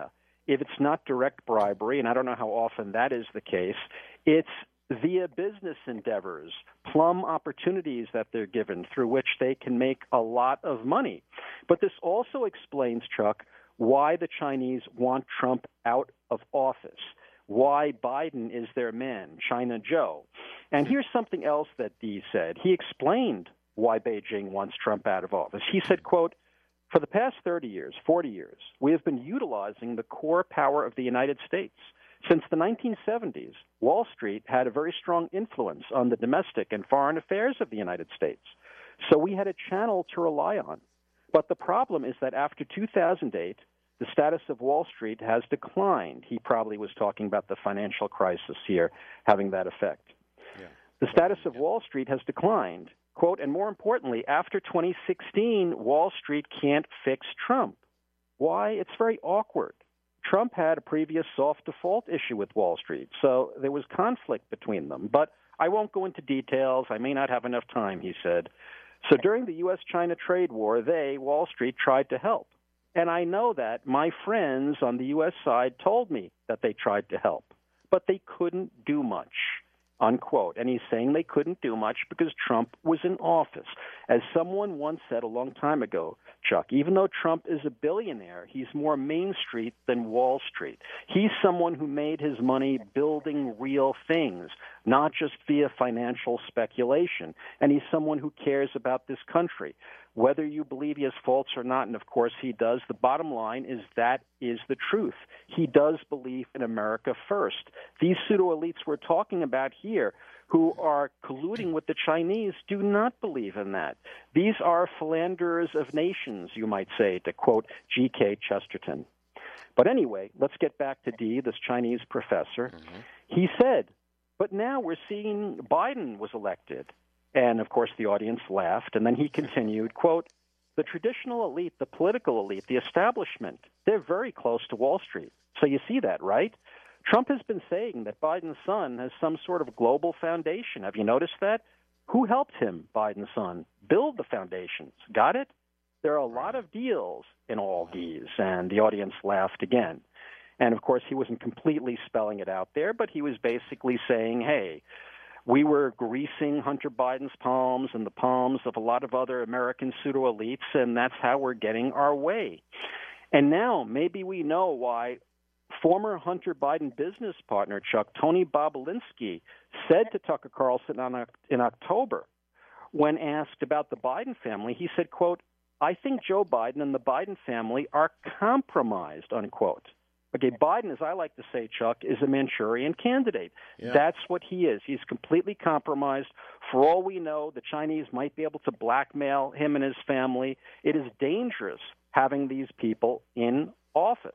Q: if it's not direct bribery, and I don't know how often that is the case, it's via business endeavors, plum opportunities that they're given through which they can make a lot of money. But this also explains, Chuck, why the Chinese want Trump out of office, why Biden is their man, China Joe. And here's something else that Dee said. He explained why Beijing wants Trump out of office. He said, quote, "For the past thirty years, forty years, we have been utilizing the core power of the United States. Since the nineteen seventies, Wall Street had a very strong influence on the domestic and foreign affairs of the United States. So we had a channel to rely on. But the problem is that after two thousand eight, the status of Wall Street has declined." He probably was talking about the financial crisis here having that effect. Yeah. The status of Wall Street has declined. Quote, "And more importantly, after twenty sixteen, Wall Street can't fix Trump." Why? It's very awkward. Trump had a previous soft default issue with Wall Street, so there was conflict between them. But I won't go into details. I may not have enough time, he said. So during the U S China trade war, they, Wall Street, tried to help. And I know that my friends on the U S side told me that they tried to help, but they couldn't do much, unquote. And he's saying they couldn't do much because Trump was in office. As someone once said a long time ago, Chuck, even though Trump is a billionaire, he's more Main Street than Wall Street. He's someone who made his money building real things, not just via financial speculation. And he's someone who cares about this country. Whether you believe he has faults or not, and of course he does, the bottom line is that is the truth. He does believe in America first. These pseudo-elites we're talking about here who are colluding with the Chinese do not believe in that. These are philanderers of nations, you might say, to quote G K Chesterton. But anyway, let's get back to Dee, this Chinese professor. Mm-hmm. He said, but now we're seeing Biden was elected. And, of course, the audience laughed. And then he continued, quote, "The traditional elite, the political elite, the establishment, they're very close to Wall Street. So you see that, right? Trump has been saying that Biden's son has some sort of global foundation. Have you noticed that? Who helped him, Biden's son, build the foundations? Got it? There are a lot of deals in all these." And the audience laughed again. And, of course, he wasn't completely spelling it out there, but he was basically saying, hey, we were greasing Hunter Biden's palms and the palms of a lot of other American pseudo-elites, and that's how we're getting our way. And now maybe we know why former Hunter Biden business partner, Chuck, Tony Bobulinski, said to Tucker Carlson on, in October, when asked about the Biden family, he said, quote, "I think Joe Biden and the Biden family are compromised," unquote. Okay, Biden, as I like to say, Chuck, is a Manchurian candidate. Yeah. That's what he is. He's completely compromised. For all we know, the Chinese might be able to blackmail him and his family. It is dangerous having these people in office.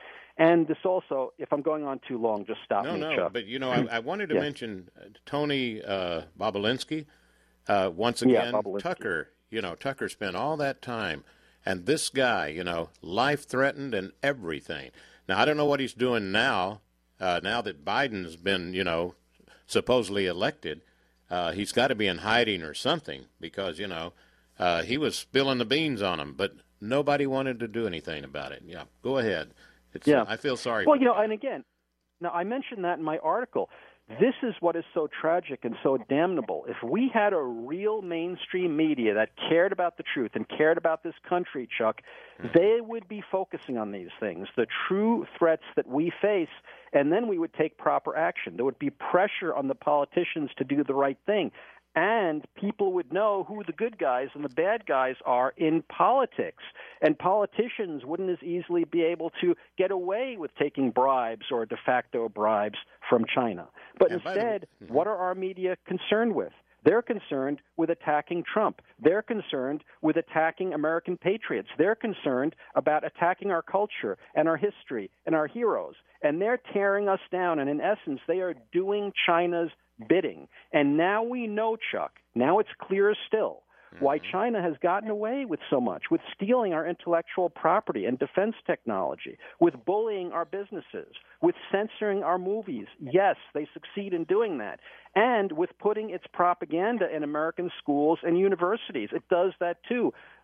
Q: And this also, if I'm going on too long, just stop
B: no,
Q: me,
B: no,
Q: Chuck.
B: But, you know, I, I wanted to
Q: yeah.
B: mention uh, Tony uh, Bobulinski. Uh, once again,
Q: yeah,
B: Tucker, you know, Tucker spent all that time. And this guy, you know, life-threatened and everything. Now, I don't know what he's doing now, uh, now that Biden's been, you know, supposedly elected. Uh, he's got to be in hiding or something because, you know, uh, he was spilling the beans on him, but nobody wanted to do anything about it. Yeah, go ahead. It's,
Q: yeah.
B: I feel sorry
Q: well,
B: for
Q: you know,
B: that.
Q: and again, now I mentioned that in my article. This is what is so tragic and so damnable. If we had a real mainstream media that cared about the truth and cared about this country, Chuck, mm-hmm. they would be focusing on these things, the true threats that we face, and then we would take proper action. There would be pressure on the politicians to do the right thing. And people would know who the good guys and the bad guys are in politics. And politicians wouldn't as easily be able to get away with taking bribes or de facto bribes from China. But and instead, the... what are our media concerned with? They're concerned with attacking Trump. They're concerned with attacking American patriots. They're concerned about attacking our culture and our history and our heroes. And they're tearing us down. And in essence, they are doing China's bidding. And now we know, Chuck, now it's clearer still why China has gotten away with so much, with stealing our intellectual property and defense technology, with bullying our businesses, with censoring our movies. Yes, they succeed in doing that. And with putting its propaganda in American schools and universities. It does that too.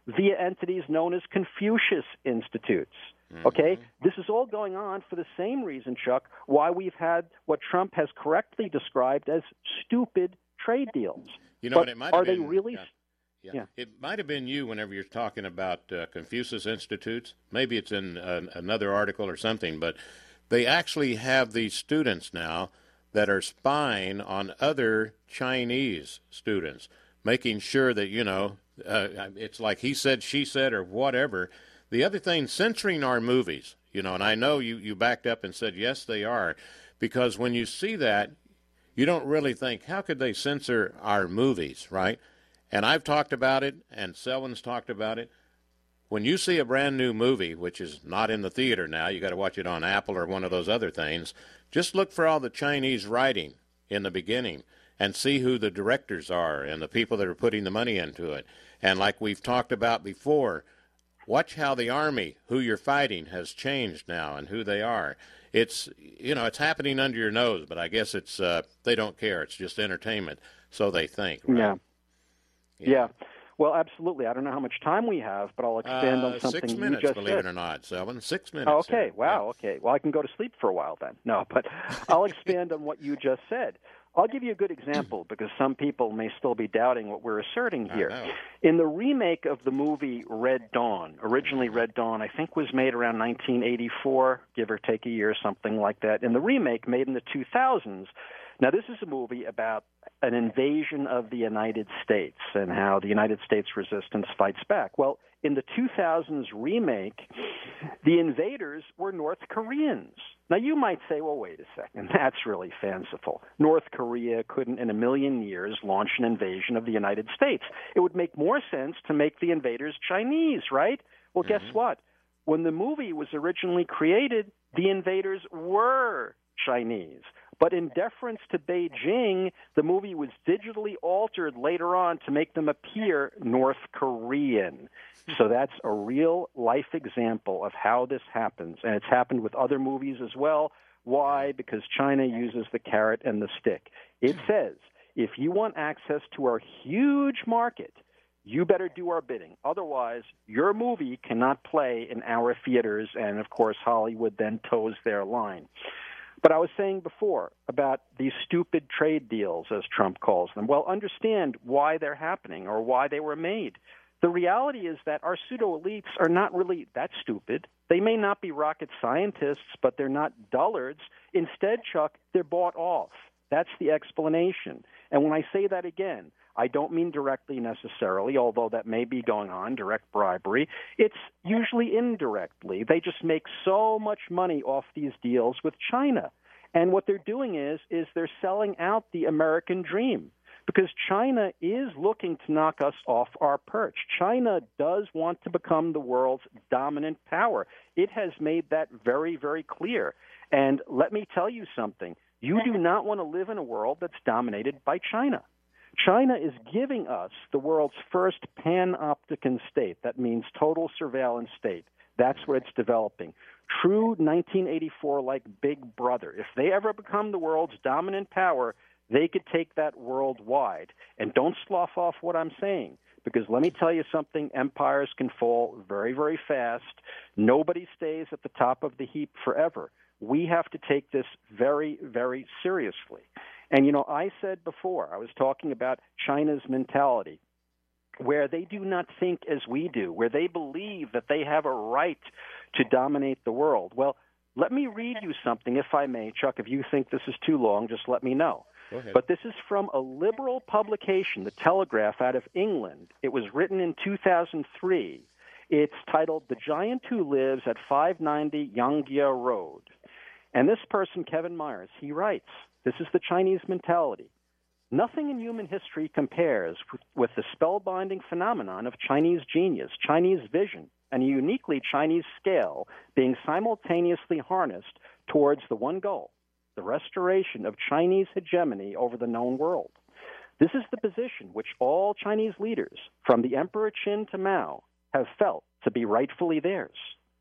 Q: via entities known as Confucius Institutes. Okay? This is all going on for the same reason, Chuck, why we've had what Trump has correctly described as stupid trade deals.
B: You know,
Q: but
B: what, it might
Q: are
B: have
Q: they
B: been,
Q: really?
B: Yeah. Yeah.
Q: Yeah.
B: It might have been you whenever you're talking about uh, Confucius Institutes. Maybe it's in uh, another article or something, but they actually have these students now that are spying on other Chinese students, making sure that, you know, uh, it's like he said, she said, or whatever. The other thing, censoring our movies, you know, and I know you, you backed up and said, yes, they are, because when you see that, you don't really think, how could they censor our movies, right? And I've talked about it, and Selwyn's talked about it. When you see a brand new movie, which is not in the theater now, you got to watch it on Apple or one of those other things, just look for all the Chinese writing in the beginning and see who the directors are and the people that are putting the money into it. And like we've talked about before, watch how the Army, who you're fighting, has changed now and who they are. It's, you know, it's happening under your nose, but I guess it's, uh, they don't care. It's just entertainment, so they think. Right?
Q: Yeah. yeah. Yeah. Well, absolutely. I don't know how much time we have, but I'll expand
B: uh,
Q: on something
B: six
Q: you
B: minutes,
Q: just
B: believe
Q: said.
B: it or not, Selwyn. Six minutes.
Q: Oh, okay.
B: Here.
Q: Wow.
B: Yeah.
Q: Okay. Well, I can go to sleep for a while then. No, but I'll expand on what you just said. I'll give you a good example because some people may still be doubting what we're asserting here. In the remake of the movie Red Dawn, originally Red Dawn, I think was made around nineteen eighty-four, give or take a year, something like that. In the remake made in the two thousands, now this is a movie about an invasion of the United States and how the United States resistance fights back. Well, in the two thousands remake, the invaders were North Koreans. Now, you might say, well, wait a second, that's really fanciful. North Korea couldn't in a million years launch an invasion of the United States. It would make more sense to make the invaders Chinese, right? Well, guess what? When the movie was originally created, the invaders were Chinese. But in deference to Beijing, the movie was digitally altered later on to make them appear North Korean. So that's a real-life example of how this happens. And it's happened with other movies as well. Why? Because China uses the carrot and the stick. It says, if you want access to our huge market, you better do our bidding. Otherwise, your movie cannot play in our theaters, and, of course, Hollywood then toes their line. But I was saying before about these stupid trade deals, as Trump calls them. Well, understand why they're happening or why they were made. The reality is that our pseudo-elites are not really that stupid. They may not be rocket scientists, but they're not dullards. Instead, Chuck, they're bought off. That's the explanation. And when I say that again, I don't mean directly necessarily, although that may be going on, direct bribery. It's usually indirectly. They just make so much money off these deals with China. And what they're doing is, is they're selling out the American dream. Because China is looking to knock us off our perch. China does want to become the world's dominant power. It has made that very, very clear. And let me tell you something. You do not want to live in a world that's dominated by China. China is giving us the world's first panopticon state. That means total surveillance state. That's what it's developing. True nineteen eighty-four-like Big Brother. If they ever become the world's dominant power, they could take that worldwide. And don't slough off what I'm saying, because let me tell you something, empires can fall very, very fast. Nobody stays at the top of the heap forever. We have to take this very, very seriously. And, you know, I said before, I was talking about China's mentality, where they do not think as we do, where they believe that they have a right to dominate the world. Well, let me read you something, if I may. Chuck, if you think this is too long, just let me know.
B: Go ahead.
Q: But this is from a liberal publication, The Telegraph, out of England. It was written in two thousand three. It's titled The Giant Who Lives at five ninety Yongbyon Road. And this person, Kevin Myers, he writes, this is the Chinese mentality. Nothing in human history compares with the spellbinding phenomenon of Chinese genius, Chinese vision, and a uniquely Chinese scale being simultaneously harnessed towards the one goal, the restoration of Chinese hegemony over the known world. This is the position which all Chinese leaders, from the Emperor Qin to Mao, have felt to be rightfully theirs.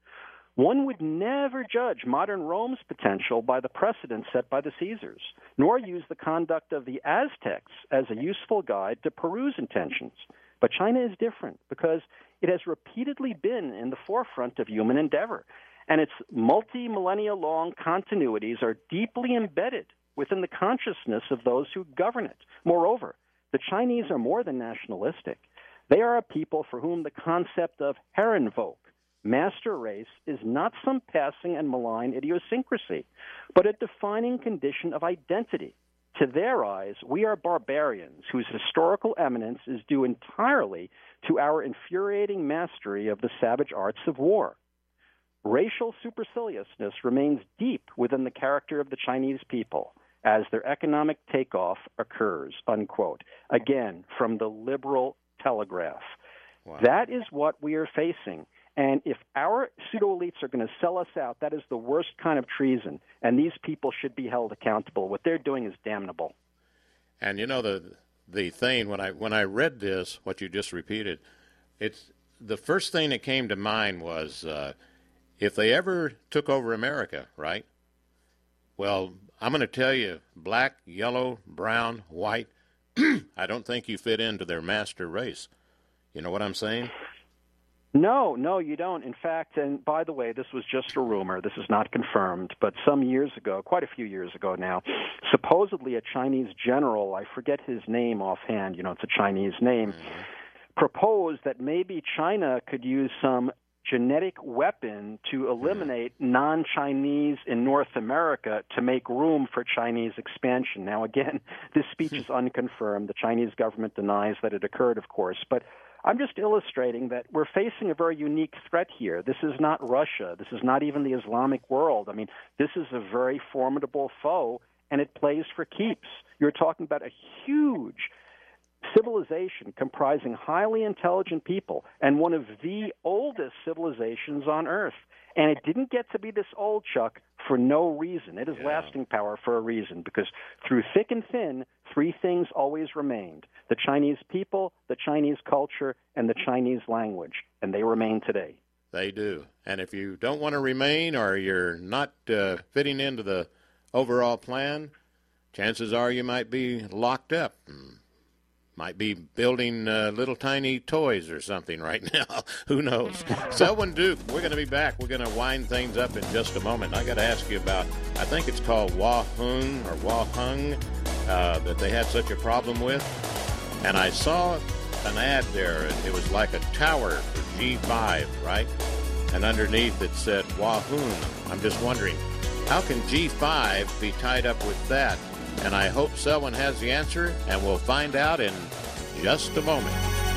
Q: One would never judge modern Rome's potential by the precedent set by the Caesars, nor use the conduct of the Aztecs as a useful guide to Peru's intentions. But China is different because it has repeatedly been in the forefront of human endeavor, and its multi-millennia-long continuities are deeply embedded within the consciousness of those who govern it. Moreover, the Chinese are more than nationalistic. They are a people for whom the concept of Herrenvolk, master race, is not some passing and malign idiosyncrasy, but a defining condition of identity. To their eyes, we are barbarians whose historical eminence is due entirely to our infuriating mastery of the savage arts of war. Racial superciliousness remains deep within the character of the Chinese people as their economic takeoff occurs, unquote. Again, from the Liberal Telegraph. Wow. That is what we are facing. And if our pseudo-elites are going to sell us out, that is the worst kind of treason, and these people should be held accountable. What they're doing is damnable.
B: And you know, the the thing, when I when I read this, what you just repeated, it's the first thing that came to mind was uh, if they ever took over America, right? Well, I'm going to tell you, black, yellow, brown, white, I don't think you fit into their master race. You know what I'm saying?
Q: No, no, you don't. In fact, and by the way, this was just a rumor. This is not confirmed. But some years ago, quite a few years ago now, supposedly a Chinese general, I forget his name offhand, you know, it's a Chinese name, mm-hmm. proposed that maybe China could use some genetic weapon to eliminate mm-hmm. non-Chinese in North America to make room for Chinese expansion. Now, again, this speech is unconfirmed. The Chinese government denies that it occurred, of course. But I'm just illustrating that we're facing a very unique threat here. This is not Russia. This is not even the Islamic world. I mean, this is a very formidable foe, and it plays for keeps. You're talking about a huge civilization comprising highly intelligent people and one of the oldest civilizations on Earth. And it didn't get to be this old, Chuck, for no reason. It is yeah. lasting power for a reason, because through thick and thin, three things always remained: the Chinese people, the Chinese culture, and the Chinese language. And they remain today.
B: They do. And if you don't want to remain, or you're not uh, fitting into the overall plan, chances are you might be locked up. Might be building uh, little tiny toys or something right now. Who knows? Selwyn Duke, we're going to be back. We're going to wind things up in just a moment. I got to ask you about, I think it's called Wah Hung or Wah Hung, uh, that they had such a problem with. And I saw an ad there. It was like a tower for G five, right? And underneath it said Wah Hung. I'm just wondering, how can G five be tied up with that? And I hope Selwyn has the answer, and we'll find out in just a moment.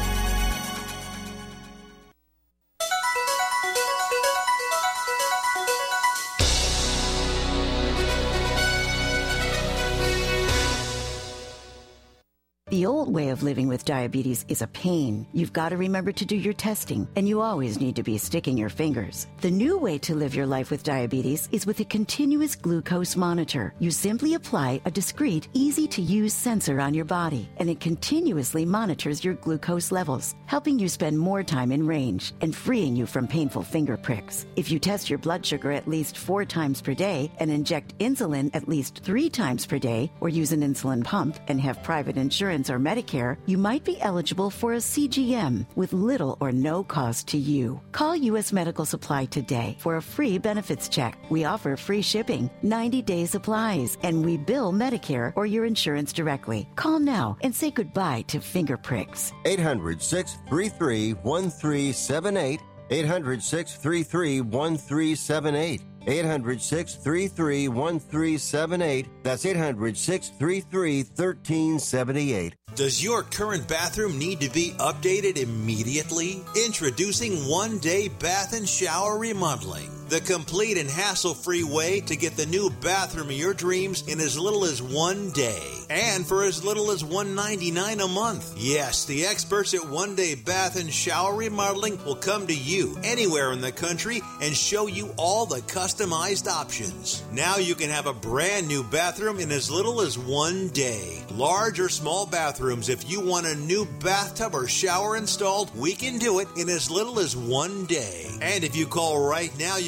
G: The old way of living with diabetes is a pain. You've got to remember to do your testing, and you always need to be sticking your fingers. The new way to live your life with diabetes is with a continuous glucose monitor. You simply apply a discreet, easy-to-use sensor on your body, and it continuously monitors your glucose levels, helping you spend more time in range and freeing you from painful finger pricks. If you test your blood sugar at least four times per day and inject insulin at least three times per day, or use an insulin pump and have private insurance or Medicare, you might be eligible for a C G M with little or no cost to you. Call U S Medical Supply today for a free benefits check. We offer free shipping, ninety-day supplies, and we bill Medicare or your insurance directly. Call now and say goodbye to finger pricks.
C: eight hundred, six three three, one three seven eight. eight hundred, six three three, one three seven eight. eight hundred, six three three, one three seven eight. That's eight hundred, six three three, one three seven eight.
H: Does your current bathroom need to be updated immediately? Introducing One Day Bath and Shower Remodeling, the complete and hassle-free way to get the new bathroom of your dreams in as little as one day, and for as little as one hundred ninety-nine dollars a month. Yes, the experts at One Day Bath and Shower Remodeling will come to you anywhere in the country and show you all the customized options. Now you can have a brand new bathroom in as little as one day. Large or small bathrooms, if you want a new bathtub or shower installed, we can do it in as little as one day. And if you call right now, you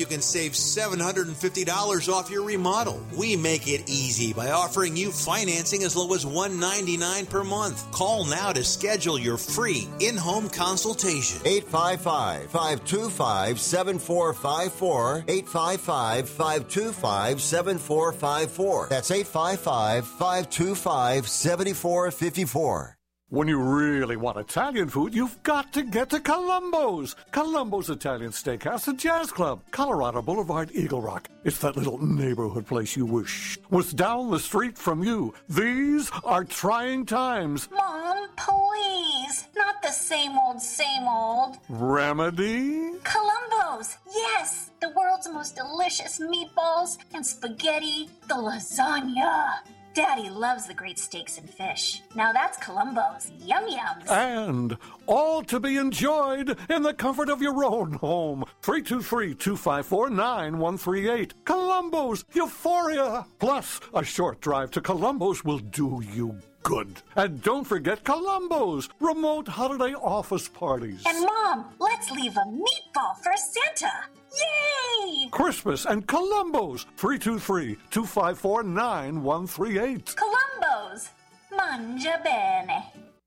H: can save seven hundred fifty dollars off your remodel. We make it easy by offering you financing as low as one hundred ninety-nine dollars per month. Call now to schedule your free in-home consultation.
C: eight five five, five two five, seven four five four. eight five five, five two five, seven four five four. That's eight five five, five two five, seven four five four.
I: When you really want Italian food, you've got to get to Columbo's. Columbo's Italian Steakhouse and Jazz Club, Colorado Boulevard, Eagle Rock. It's that little neighborhood place you wish was down the street from you. These are trying times.
J: Mom, please. Not the same old, same old.
I: Remedy?
J: Columbo's. Yes. The world's most delicious meatballs and spaghetti. The lasagna. Daddy loves the great steaks and fish. Now that's Columbo's. Yum yums.
I: And all to be enjoyed in the comfort of your own home. three two three, two five four, nine one three eight. Columbo's Euphoria. Plus, a short drive to Columbo's will do you good. And don't forget Columbo's remote holiday office parties.
J: And Mom, let's leave a meatball for Santa. Yay!
I: Christmas and Columbo's. three two three, two five four, nine one three eight.
J: Columbo's. Mangia bene.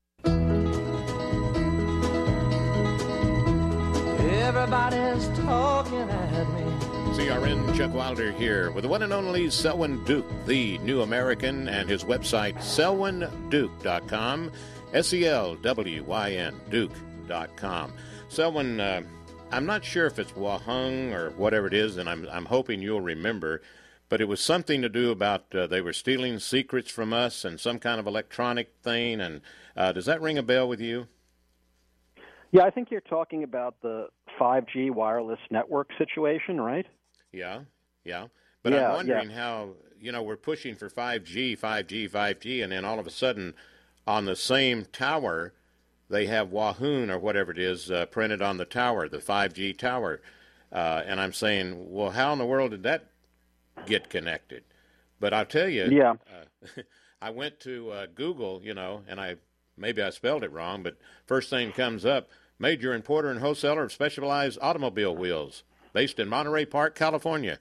A: Everybody's talking at me.
B: C R N Chuck Wilder here with the one and only Selwyn Duke, the new American, and his website, selwyn duke dot com, S E L W Y N, Duke dot com. Selwyn, uh, I'm not sure if it's Wahung or whatever it is, and I'm, I'm hoping you'll remember, but it was something to do about uh, they were stealing secrets from us and some kind of electronic thing, and uh, does that ring a bell with you?
Q: Yeah, I think you're talking about the five G wireless network situation, right?
B: Yeah, yeah. But
Q: yeah,
B: I'm wondering
Q: yeah.
B: how, you know, we're pushing for five G, five G, five G, and then all of a sudden on the same tower, they have Wahoon or whatever it is uh, printed on the tower, the five G tower. Uh, and I'm saying, well, how in the world did that get connected? But I'll tell you,
Q: yeah.
B: uh, I went to uh, Google, you know, and I maybe I spelled it wrong, but first thing comes up, major importer and wholesaler of specialized automobile wheels, based in Monterey Park, California.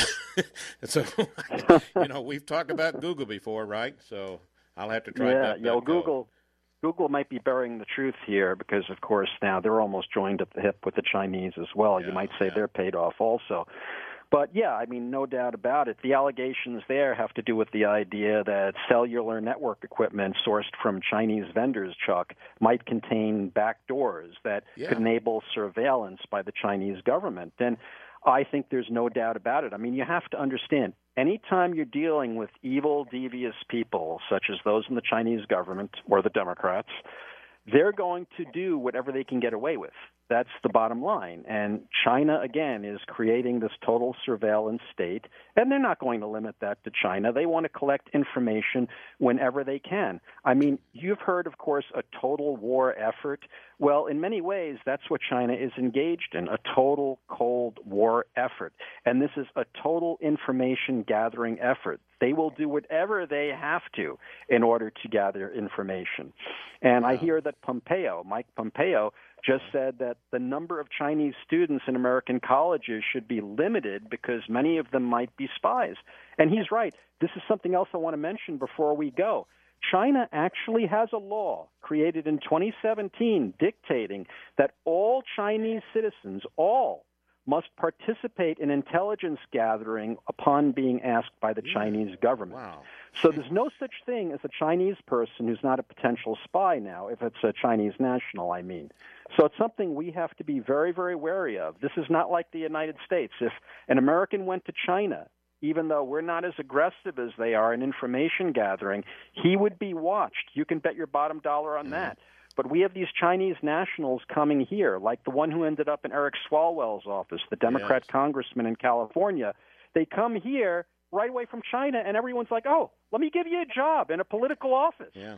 B: So, you know, we've talked about Google before, right? So I'll have to try
Q: yeah,
B: that.
Q: Yeah, well, Google, Google might be burying the truth here because, of course, now they're almost joined at the hip with the Chinese as well. Yeah, you might say yeah. they're paid off also. But, yeah, I mean, no doubt about it. The allegations there have to do with the idea that cellular network equipment sourced from Chinese vendors, Chuck, might contain backdoors that yeah. could enable surveillance by the Chinese government. And I think there's no doubt about it. I mean, you have to understand, anytime you're dealing with evil, devious people, such as those in the Chinese government or the Democrats, they're going to do whatever they can get away with. That's the bottom line. And China, again, is creating this total surveillance state, and they're not going to limit that to China. They want to collect information whenever they can. I mean, you've heard, of course, a total war effort. Well, in many ways, that's what China is engaged in, a total Cold War effort. And this is a total information gathering effort. They will do whatever they have to in order to gather information. And I hear that Pompeo, Mike Pompeo, just said that the number of Chinese students in American colleges should be limited because many of them might be spies. And he's right. This is something else I want to mention before we go. China actually has a law created in twenty seventeen dictating that all Chinese citizens, all, must participate in intelligence gathering upon being asked by the Chinese government.
B: Wow.
Q: So there's no such thing as a Chinese person who's not a potential spy now, if it's a Chinese national, I mean. So it's something we have to be very, very wary of. This is not like the United States. If an American went to China, even though we're not as aggressive as they are in information gathering, he would be watched. You can bet your bottom dollar on mm-hmm. that. But we have these Chinese nationals coming here, like the one who ended up in Eric Swalwell's office, the Democrat yes. congressman in California. They come here right away from China, and everyone's like, oh, let me give you a job in a political office.
B: Yeah.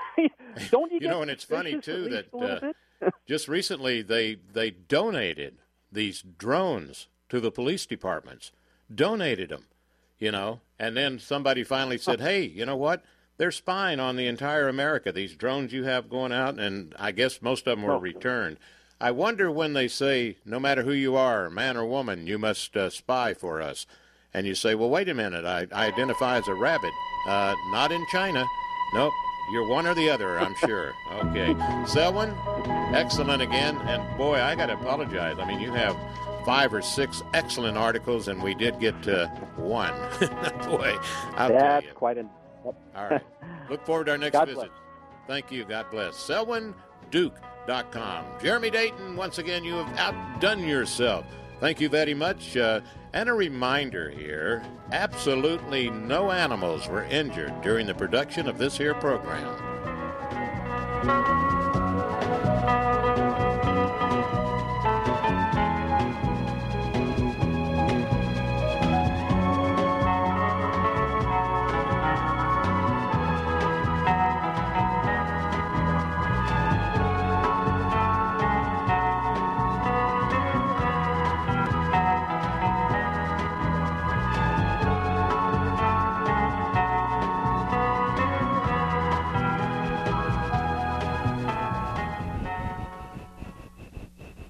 Q: Don't you,
B: you
Q: get
B: know, and it's funny, too, that
Q: uh,
B: just recently they they donated these drones to the police departments, donated them, you know, and then somebody finally said, hey, you know what? They're spying on the entire America, these drones you have going out, and I guess most of them were returned. I wonder when they say, no matter who you are, man or woman, you must uh, spy for us. And you say, well, wait a minute, I, I identify as a rabbit. Uh, not in China. Nope, you're one or the other, I'm sure. Okay. Selwyn, excellent again. And, boy, I got to apologize. I mean, you have five or six excellent articles, and we did get to one. Boy, I'll
Q: That's
B: tell you.
Q: quite an...
B: All right. Look forward to our next
Q: God
B: visit.
Q: bless.
B: Thank you. God bless. Selwyn Duke dot com. Jeremy Dayton, once again, you have outdone yourself. Thank you very much. Uh, and a reminder here, absolutely no animals were injured during the production of this here program.